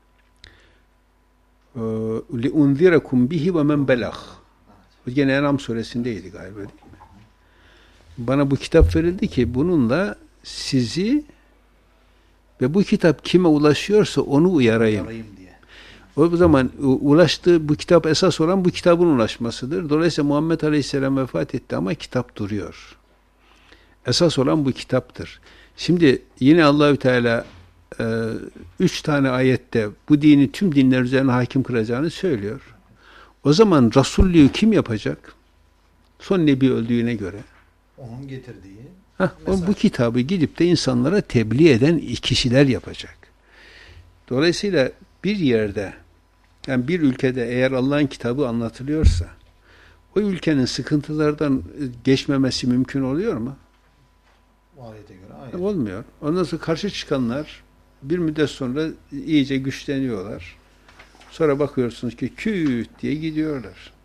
[SPEAKER 1] لِاُنْذِرَكُمْ بِهِ وَمَنْ بَلَغْ. O gene En'am suresindeydi galiba değil mi? Bana bu kitap verildi ki bununla sizi ve bu kitap kime ulaşıyorsa onu uyarayım.
[SPEAKER 2] Uyarayım diye.
[SPEAKER 1] O zaman ulaştığı bu kitap esas olan bu kitabın ulaşmasıdır. Dolayısıyla Muhammed Aleyhisselam vefat etti ama kitap duruyor. Esas olan bu kitaptır. Şimdi yine Allahü Teala e, üç tane ayette bu dini tüm dinler üzerine hakim kılacağını söylüyor. O zaman Rasullüğü kim yapacak? Son Nebi öldüğüne göre.
[SPEAKER 2] Onun getirdiği
[SPEAKER 1] Heh, o, bu kitabı gidip de insanlara tebliğ eden kişiler yapacak. Dolayısıyla bir yerde, yani bir ülkede eğer Allah'ın kitabı anlatılıyorsa, o ülkenin sıkıntılardan geçmemesi mümkün oluyor mu?
[SPEAKER 2] o ayete göre hayır.
[SPEAKER 1] Olmuyor. Ondan sonra karşı çıkanlar bir müddet sonra iyice güçleniyorlar. Sonra bakıyorsunuz ki küt diye gidiyorlar.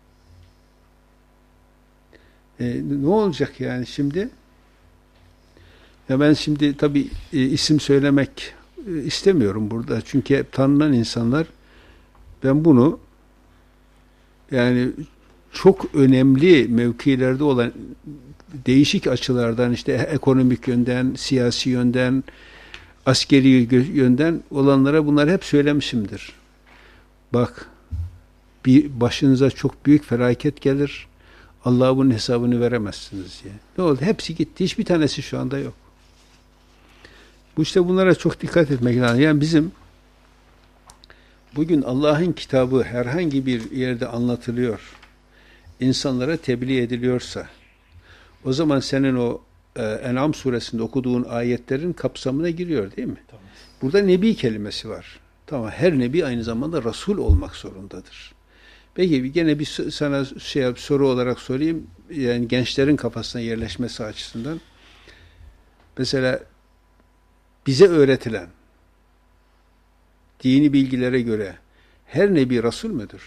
[SPEAKER 1] E, ne olacak yani şimdi? Ya ben şimdi tabii e, isim söylemek e, istemiyorum burada. Çünkü hep tanınan insanlar, ben bunu yani çok önemli mevkilerde olan değişik açılardan, işte ekonomik yönden, siyasi yönden, askeri yönden olanlara bunları hep söylemişimdir. Bak, bir başınıza çok büyük felaket gelir. Allah'a bunun hesabını veremezsiniz diye. Ne oldu? Hepsi gitti. Hiçbir tanesi şu anda yok. Bu işte bunlara çok dikkat etmek lazım. Yani bizim bugün Allah'ın kitabı herhangi bir yerde anlatılıyor, insanlara tebliğ ediliyorsa, o zaman senin o e, En'am suresinde okuduğun ayetlerin kapsamına giriyor değil mi?
[SPEAKER 2] Tamam.
[SPEAKER 1] Burada nebi kelimesi var. Tamam, her nebi aynı zamanda Resul olmak zorundadır. Peki gene bir sana şey soru olarak sorayım, yani gençlerin kafasına yerleşmesi açısından. Mesela bize öğretilen dini bilgilere göre her nebi Resul müdür?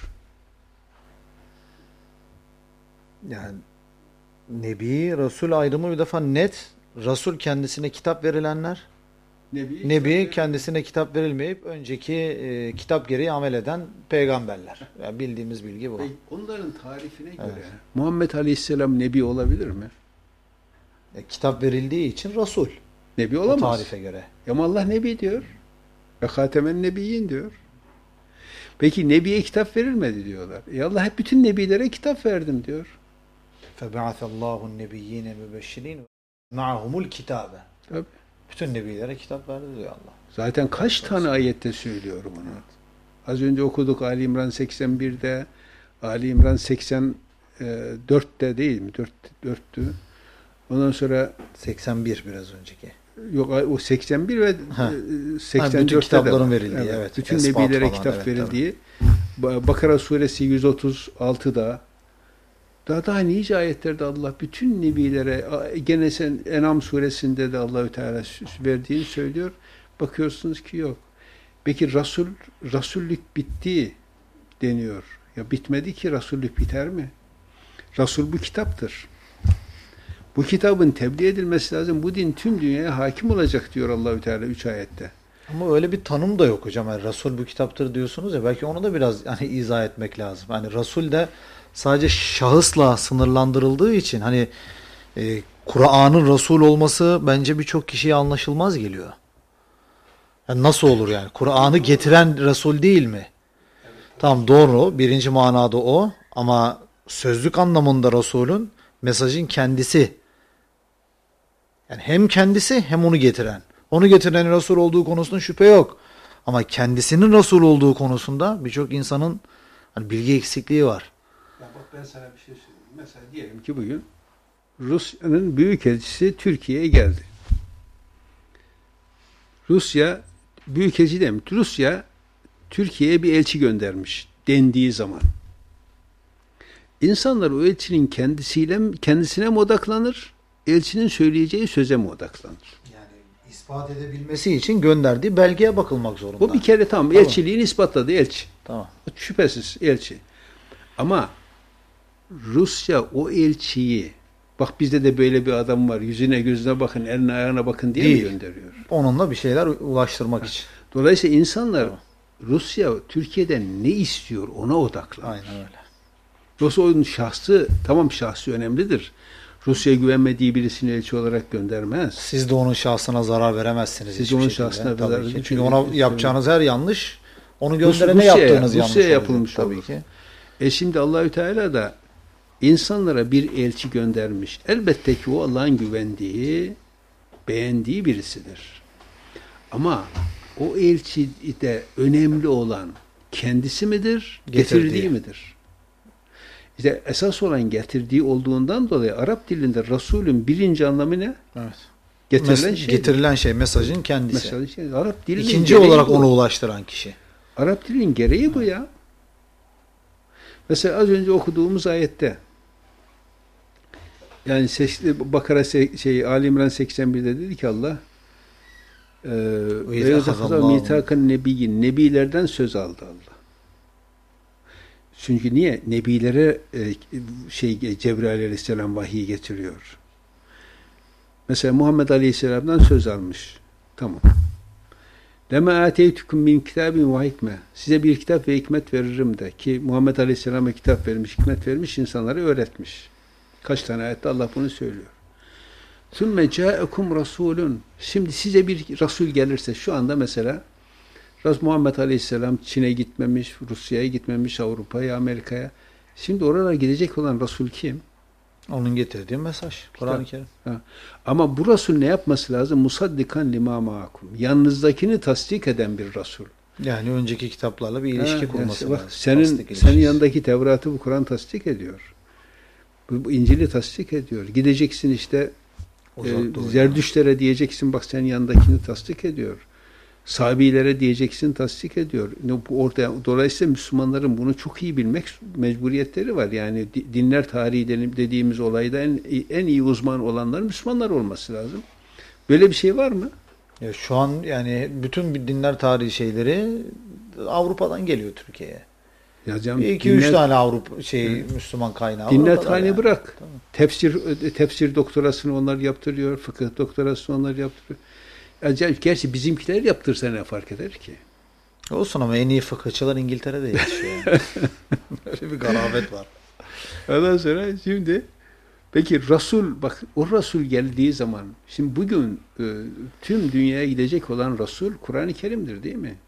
[SPEAKER 2] Yani Nebi, Resul ayrımı bir defa net. Resul kendisine kitap verilenler.
[SPEAKER 1] Nebi,
[SPEAKER 2] Nebi kendisine kitap verilmeyip önceki e, kitap gereği amel eden peygamberler. Yani bildiğimiz bilgi bu.
[SPEAKER 1] onların tarifine göre
[SPEAKER 2] Evet.
[SPEAKER 1] Muhammed Aleyhisselam nebi olabilir mi?
[SPEAKER 2] E, kitap verildiği için Resul.
[SPEAKER 1] Nebi
[SPEAKER 2] O
[SPEAKER 1] olamaz.
[SPEAKER 2] tarife göre.
[SPEAKER 1] Ama Allah nebi diyor. Ve hatemen nebiyyin diyor. Peki nebiye kitap verilmedi diyorlar. E Allah hep bütün nebilere kitap verdim diyor.
[SPEAKER 2] فَبَعَثَ اللّٰهُ النَّبِيِّينَ مُبَشِّرِينَ مَعَهُمُ الْكِتَابَ.
[SPEAKER 1] Tabii.
[SPEAKER 2] Bütün nebilere kitap verdi diyor Allah.
[SPEAKER 1] Zaten kaç tane ayette söylüyor bunu. Az önce okuduk Ali İmran seksen birde, Ali İmran seksen dörtte değil mi? dört, dörttü. Ondan sonra
[SPEAKER 2] seksen bir biraz önceki.
[SPEAKER 1] yok o seksen bir ve
[SPEAKER 2] Ha.
[SPEAKER 1] seksen dörtte
[SPEAKER 2] Ha, bütün kitapların
[SPEAKER 1] de,
[SPEAKER 2] verildiği, evet.
[SPEAKER 1] Bütün
[SPEAKER 2] Esbat
[SPEAKER 1] nebilere
[SPEAKER 2] falan,
[SPEAKER 1] kitap
[SPEAKER 2] evet,
[SPEAKER 1] verildiği. Bakara suresi yüz otuz altıda daha daha nice ayetlerde Allah bütün nebilere, gene sen En'am suresinde de Allahü Teala verdiğini söylüyor. Bakıyorsunuz ki yok. Peki Rasul, Rasullük bitti deniyor. Ya bitmedi ki, Rasullük biter mi? Resul bu kitaptır. Bu kitabın tebliğ edilmesi lazım. Bu din tüm dünyaya hakim olacak diyor Allahü Teala üç ayette.
[SPEAKER 2] Ama öyle bir tanım da yok hocam. Yani Resul bu kitaptır diyorsunuz ya, belki onu da biraz hani izah etmek lazım. Hani Resul de sadece şahısla sınırlandırıldığı için hani e, Kur'an'ın Resul olması bence birçok kişiye anlaşılmaz geliyor. Yani nasıl olur yani? Kur'an'ı getiren Resul değil mi? Tamam, doğru. Birinci manada o. Ama sözlük anlamında Resul'ün mesajın kendisi. Yani hem kendisi hem onu getiren. Onu getiren Resul olduğu konusunda şüphe yok. Ama kendisinin Resul olduğu konusunda birçok insanın hani bilgi eksikliği var.
[SPEAKER 1] Ya bak ben sana bir şey söyleyeyim. Mesela diyelim ki bugün Rusya'nın büyükelçisi Türkiye'ye geldi. Rusya büyükelçi değil mi? Rusya Türkiye'ye bir elçi göndermiş dendiği zaman. İnsanlar o elçinin kendisiyle kendisine mi odaklanır? Elçinin söyleyeceği söze mi odaklanır?
[SPEAKER 2] Yani ispat edebilmesi için gönderdiği belgeye bakılmak zorunda.
[SPEAKER 1] Bu bir kere tamam,
[SPEAKER 2] tamam.
[SPEAKER 1] elçiliğini ispatladı elçi.
[SPEAKER 2] Tamam.
[SPEAKER 1] Şüphesiz elçi. Ama Rusya o elçiyi, bak bizde de böyle bir adam var, yüzüne gözüne bakın, eline ayağına bakın diye
[SPEAKER 2] Değil.
[SPEAKER 1] mi gönderiyor?
[SPEAKER 2] Onunla bir şeyler ulaştırmak için.
[SPEAKER 1] Dolayısıyla insanlar
[SPEAKER 2] Tamam.
[SPEAKER 1] Rusya Türkiye'den ne istiyor ona odaklanır.
[SPEAKER 2] Aynen öyle.
[SPEAKER 1] Dolayısıyla onun şahsı, tamam şahsı önemlidir. Rusya'ya güvenmediği birisini elçi olarak göndermez.
[SPEAKER 2] Siz de onun şahsına zarar veremezsiniz.
[SPEAKER 1] Siz
[SPEAKER 2] hiçbir
[SPEAKER 1] onun
[SPEAKER 2] şekilde.
[SPEAKER 1] şahsına
[SPEAKER 2] Tabii
[SPEAKER 1] zarar
[SPEAKER 2] ki.
[SPEAKER 1] veremezsiniz.
[SPEAKER 2] Çünkü ona yapacağınız her yanlış, onu
[SPEAKER 1] Rus-
[SPEAKER 2] gönderene
[SPEAKER 1] Rusya'ya-
[SPEAKER 2] yaptığınız yanlış
[SPEAKER 1] Rusya'ya
[SPEAKER 2] olacak.
[SPEAKER 1] yapılmış
[SPEAKER 2] tabii
[SPEAKER 1] olur.
[SPEAKER 2] ki.
[SPEAKER 1] E şimdi Allahü Teala da insanlara bir elçi göndermiş. Elbette ki o Allah'ın güvendiği, beğendiği birisidir. Ama o elçi de önemli olan kendisi midir,
[SPEAKER 2] Getirdiği.
[SPEAKER 1] getirdiği midir? İşte esas olan getirdiği olduğundan dolayı Arap dilinde Resulün birinci anlamı ne?
[SPEAKER 2] Evet.
[SPEAKER 1] Getirilen
[SPEAKER 2] Mes-
[SPEAKER 1] şey.
[SPEAKER 2] getirilen şey mesajın kendisi.
[SPEAKER 1] Mesela şey, Arap dilinin
[SPEAKER 2] İkinci
[SPEAKER 1] gereği
[SPEAKER 2] olarak
[SPEAKER 1] bu.
[SPEAKER 2] onu ulaştıran kişi.
[SPEAKER 1] Arap dilinin gereği bu ya. Mesela az önce okuduğumuz ayette, yani Bakara se- şey Ali İmran seksen birde dedi ki Allah ve mitakan nebiyyin, nebilerden söz aldı Allah. Çünkü niye? Nebilere e, şey Cebrail Aleyhisselam vahiy getiriyor. Mesela Muhammed Aleyhisselam'dan söz almış. Tamam. Lema ateytukum min kitabin ve hikme. Size bir kitap ve hikmet veririm de, ki Muhammed Aleyhisselam'a kitap vermiş, hikmet vermiş, insanlara öğretmiş. Kaç tane ayette Allah bunu söylüyor. Sümme ca'ekum rasulun. Şimdi size bir Resul gelirse, şu anda mesela Muhammed Aleyhisselam Çin'e gitmemiş, Rusya'ya gitmemiş, Avrupa'ya, Amerika'ya. Şimdi oralara gidecek olan Resul kim?
[SPEAKER 2] Onun getirdiği mesaj. Kur'an-ı Kerim.
[SPEAKER 1] Ha. Ama bu Resul ne yapması lazım? Musaddikan lima ma'akum. Yanınızdakini tasdik eden bir Resul.
[SPEAKER 2] Yani önceki kitaplarla bir ilişki
[SPEAKER 1] Ha,
[SPEAKER 2] kurması
[SPEAKER 1] yani bak,
[SPEAKER 2] lazım.
[SPEAKER 1] senin
[SPEAKER 2] Tasdik
[SPEAKER 1] senin
[SPEAKER 2] ilişkisi.
[SPEAKER 1] yanındaki Tevrat'ı bu Kur'an tasdik ediyor. Bu, bu İncil'i tasdik ediyor. Gideceksin işte
[SPEAKER 2] Uzak
[SPEAKER 1] e,
[SPEAKER 2] Doğu'ya.
[SPEAKER 1] Zerdüştlere diyeceksin, bak senin yanındakini tasdik ediyor. Sabilere diyeceksin, tasdik ediyor. Bu orada, dolayısıyla Müslümanların bunu çok iyi bilmek mecburiyetleri var. Yani dinler tarihi dediğimiz olayda en, en iyi uzman olanlar Müslümanlar olması lazım. Böyle bir şey var mı?
[SPEAKER 2] Ya şu an yani bütün dinler tarihi şeyleri Avrupa'dan geliyor Türkiye'ye.
[SPEAKER 1] Yazacağım,
[SPEAKER 2] iki üç tane Avrupa şey
[SPEAKER 1] Hı.
[SPEAKER 2] Müslüman kaynağı.
[SPEAKER 1] Dinler
[SPEAKER 2] Avrupa'dan
[SPEAKER 1] tarihini
[SPEAKER 2] yani.
[SPEAKER 1] bırak.
[SPEAKER 2] Tamam.
[SPEAKER 1] Tefsir tefsir doktorasını onlar yaptırıyor, fıkıh doktorasını onlar yaptırıyor. Yani gerçi bizimkiler yaptırsa ne fark eder ki?
[SPEAKER 2] Olsun ama en iyi fıkıhçılar İngiltere'de yetişiyor. Yani. Böyle bir garabet var.
[SPEAKER 1] Ondan sonra şimdi peki Resul, bak o Resul geldiği zaman, şimdi bugün e, tüm dünyaya gidecek olan Resul Kur'an-ı Kerim'dir değil mi?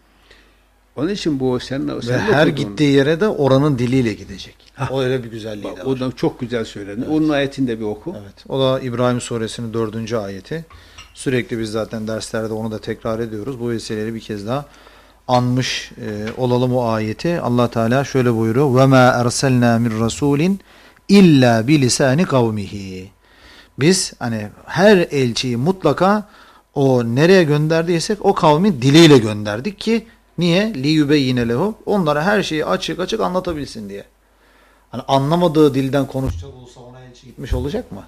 [SPEAKER 1] Onun için bu sen,
[SPEAKER 2] Ve
[SPEAKER 1] sen
[SPEAKER 2] her
[SPEAKER 1] okudun.
[SPEAKER 2] gittiği yere de oranın diliyle gidecek.
[SPEAKER 1] Hah.
[SPEAKER 2] O öyle bir güzelliği de var.
[SPEAKER 1] O da çok güzel söyledin.
[SPEAKER 2] Evet.
[SPEAKER 1] Onun ayetini de bir oku.
[SPEAKER 2] Evet. O da İbrahim Suresinin dördüncü ayeti. Sürekli biz zaten derslerde onu da tekrar ediyoruz. Bu vesileleri bir kez daha anmış e, olalım o ayeti. Allah Teala şöyle buyuruyor: "Ve ma erselna min rasulin illa bi lisani kavmihi." Biz hani her elçiyi mutlaka o nereye gönderdiysek o kavmin diliyle gönderdik ki niye? Li yubeyyine lehu. Onlara her şeyi açık açık anlatabilsin diye. Hani anlamadığı dilden konuşacak olsa ona elçi gitmiş olacak mı?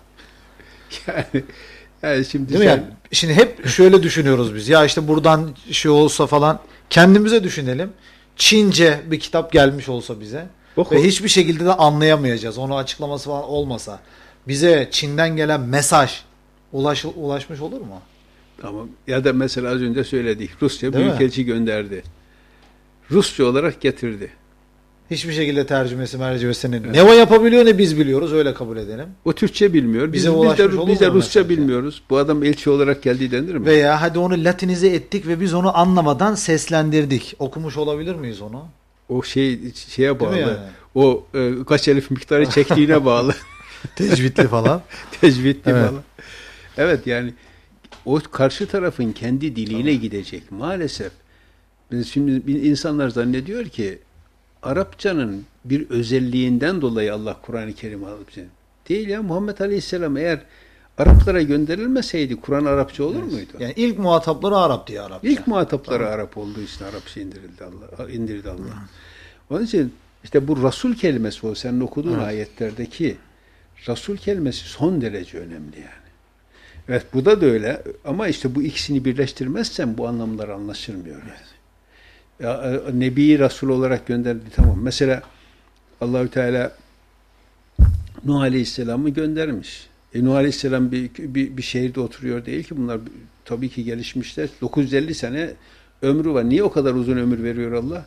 [SPEAKER 1] Yani, yani şimdi
[SPEAKER 2] Değil mi?
[SPEAKER 1] sen,
[SPEAKER 2] Yani şimdi hep şöyle düşünüyoruz biz. Ya işte buradan şey olsa falan, kendimize düşünelim. Çince bir kitap gelmiş olsa bize.
[SPEAKER 1] O,
[SPEAKER 2] Ve hiçbir şekilde de anlayamayacağız. Onu açıklaması falan olmasa. Bize Çin'den gelen mesaj ulaş, ulaşmış olur mu?
[SPEAKER 1] tamam. Ya da mesela az önce söyledik. Rusya
[SPEAKER 2] Değil mi?
[SPEAKER 1] büyükelçi gönderdi. Rusça olarak getirdi.
[SPEAKER 2] Hiçbir şekilde tercümesi mercimesini evet. ne o yapabiliyor ne biz biliyoruz. Öyle kabul edelim.
[SPEAKER 1] O Türkçe bilmiyor.
[SPEAKER 2] Bize
[SPEAKER 1] biz,
[SPEAKER 2] ulaşmış
[SPEAKER 1] biz de,
[SPEAKER 2] olur
[SPEAKER 1] biz de
[SPEAKER 2] mu
[SPEAKER 1] Rusça
[SPEAKER 2] mesaj
[SPEAKER 1] bilmiyoruz. Bu adam elçi olarak geldi denir mi?
[SPEAKER 2] Veya hadi onu Latinize ettik ve biz onu anlamadan seslendirdik. Okumuş olabilir miyiz onu?
[SPEAKER 1] O şey şeye bağlı.
[SPEAKER 2] Yani?
[SPEAKER 1] O e, kaç elif miktarı çektiğine bağlı.
[SPEAKER 2] Tecvidli falan.
[SPEAKER 1] Tecvidli
[SPEAKER 2] Evet.
[SPEAKER 1] falan. Evet yani o karşı tarafın kendi diliyle tamam. gidecek. Maalesef biz şimdi insanlar zannediyor ki Arapçanın bir özelliğinden dolayı Allah Kur'an-ı Kerim alıp değil ya. Muhammed Aleyhisselam eğer Araplara gönderilmeseydi Kur'an Arapça olur evet. muydu?
[SPEAKER 2] Yani ilk muhatapları Arap diye Arapça.
[SPEAKER 1] İlk muhatapları tamam. Arap olduğu için Arapça indirildi Allah. indirdi Allah. Hı. Onun için işte bu Rasul kelimesi o senin okuduğun evet. ayetlerdeki Rasul kelimesi son derece önemli yani. Evet bu da da öyle ama işte bu ikisini birleştirmezsen bu anlamlar anlaşılmıyor yani. Ya, Nebi Rasul olarak gönderdi tamam. Mesela Allahü Teala Nuh Aleyhisselam'ı göndermiş. E, Nuh Aleyhisselam bir, bir, bir şehirde oturuyor değil ki bunlar tabii ki gelişmişler. dokuz yüz elli sene ömrü var. Niye o kadar uzun ömür veriyor Allah?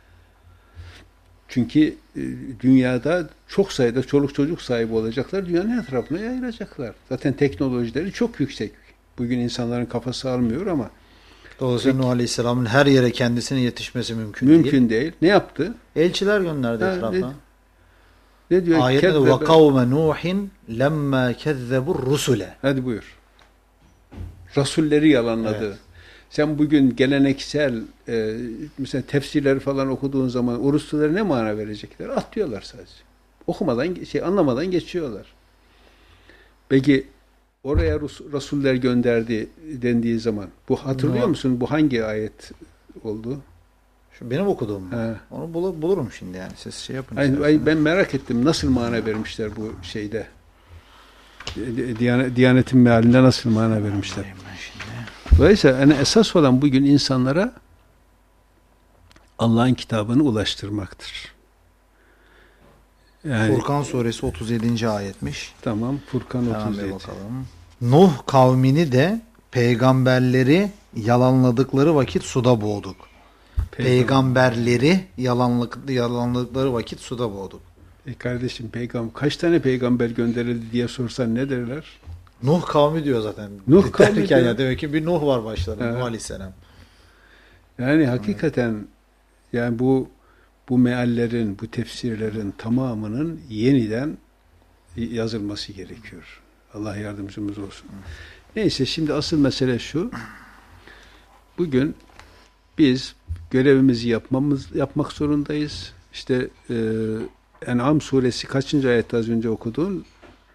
[SPEAKER 1] Çünkü e, dünyada çok sayıda çoluk çocuk sahibi olacaklar. Dünyanın her tarafına yayılacaklar. Zaten teknolojileri çok yüksek. Bugün insanların kafası almıyor ama
[SPEAKER 2] dolayısıyla Nuh Aleyhisselam'ın her yere kendisine yetişmesi mümkün,
[SPEAKER 1] mümkün değil.
[SPEAKER 2] değil.
[SPEAKER 1] değil. Ne yaptı?
[SPEAKER 2] Elçiler gönderdi ha, etrafa. Ne,
[SPEAKER 1] ne diyor?
[SPEAKER 2] Ayette de ve kavme Nuhin lemma kezzebur rusule.
[SPEAKER 1] Hadi buyur. Rasulleri yalanladı. Evet. Sen bugün geleneksel e, mesela tefsirleri falan okuduğun zaman o Ruslulara ne mana verecekler? Atlıyorlar sadece. Okumadan, şey anlamadan geçiyorlar. Peki oraya Rus, Rasuller gönderdi dendiği zaman bu hatırlıyor no. musun? Bu hangi ayet oldu?
[SPEAKER 2] Şu benim okuduğum mu?
[SPEAKER 1] He.
[SPEAKER 2] Onu bul bulurum şimdi yani. Siz şey yapın.
[SPEAKER 1] Ay, ay, ben merak ettim. Nasıl mana vermişler bu şeyde? Diyanet, Diyanetin mealinde nasıl mana vermişler? Dolayısıyla yani esas olan bugün insanlara Allah'ın kitabını ulaştırmaktır.
[SPEAKER 2] Yani, Furkan suresi otuz yedinci ayetmiş.
[SPEAKER 1] Tamam. Furkan otuz yedi.
[SPEAKER 2] Bakalım. Nuh kavmini de peygamberleri yalanladıkları vakit suda boğduk. Peygamber. Peygamberleri yalanlık, yalanladıkları vakit suda boğduk.
[SPEAKER 1] E kardeşim peygamber kaç tane peygamber gönderildi diye sorsan ne derler?
[SPEAKER 2] Nuh kavmi diyor zaten.
[SPEAKER 1] Nuh kavmi diyor.
[SPEAKER 2] Ya demek ki bir Nuh var başlarında. Evet. Nuh Aleyhisselam.
[SPEAKER 1] Yani hakikaten yani bu bu meallerin, bu tefsirlerin tamamının yeniden yazılması gerekiyor. Allah yardımcımız olsun. Neyse şimdi asıl mesele şu. Bugün biz görevimizi yapmamız yapmak zorundayız. İşte e, En'am suresi kaçıncı ayette az önce okudun?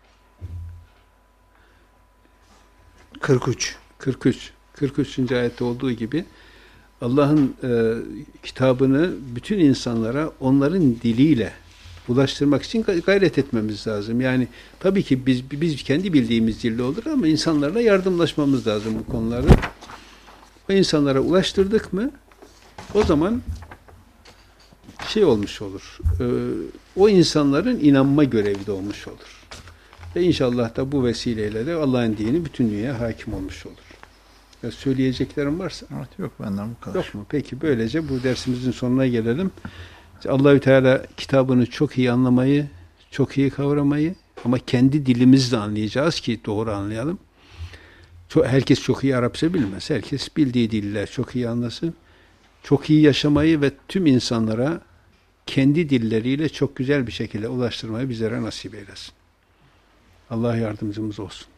[SPEAKER 2] kırk üç.
[SPEAKER 1] kırk üç. kırk üçüncü ayette olduğu gibi Allah'ın e, kitabını bütün insanlara onların diliyle ulaştırmak için gayret etmemiz lazım. Yani tabii ki biz biz kendi bildiğimiz dille olur ama insanlarla yardımlaşmamız lazım bu konularda. O insanlara ulaştırdık mı o zaman şey olmuş olur. E, o insanların inanma görevi de olmuş olur. Ve inşallah da bu vesileyle de Allah'ın dini bütün dünyaya hakim olmuş olur. Ya söyleyeceklerim varsa.
[SPEAKER 2] Evet, yok benden bu kadar.
[SPEAKER 1] Yok mu? Peki böylece bu dersimizin sonuna gelelim. Allahü Teala kitabını çok iyi anlamayı, çok iyi kavramayı ama kendi dilimizle anlayacağız ki doğru anlayalım. Çok, herkes çok iyi Arapça bilmez. Herkes bildiği diller çok iyi anlasın. Çok iyi yaşamayı ve tüm insanlara kendi dilleriyle çok güzel bir şekilde ulaştırmayı bizlere nasip eylesin. Allah yardımcımız olsun.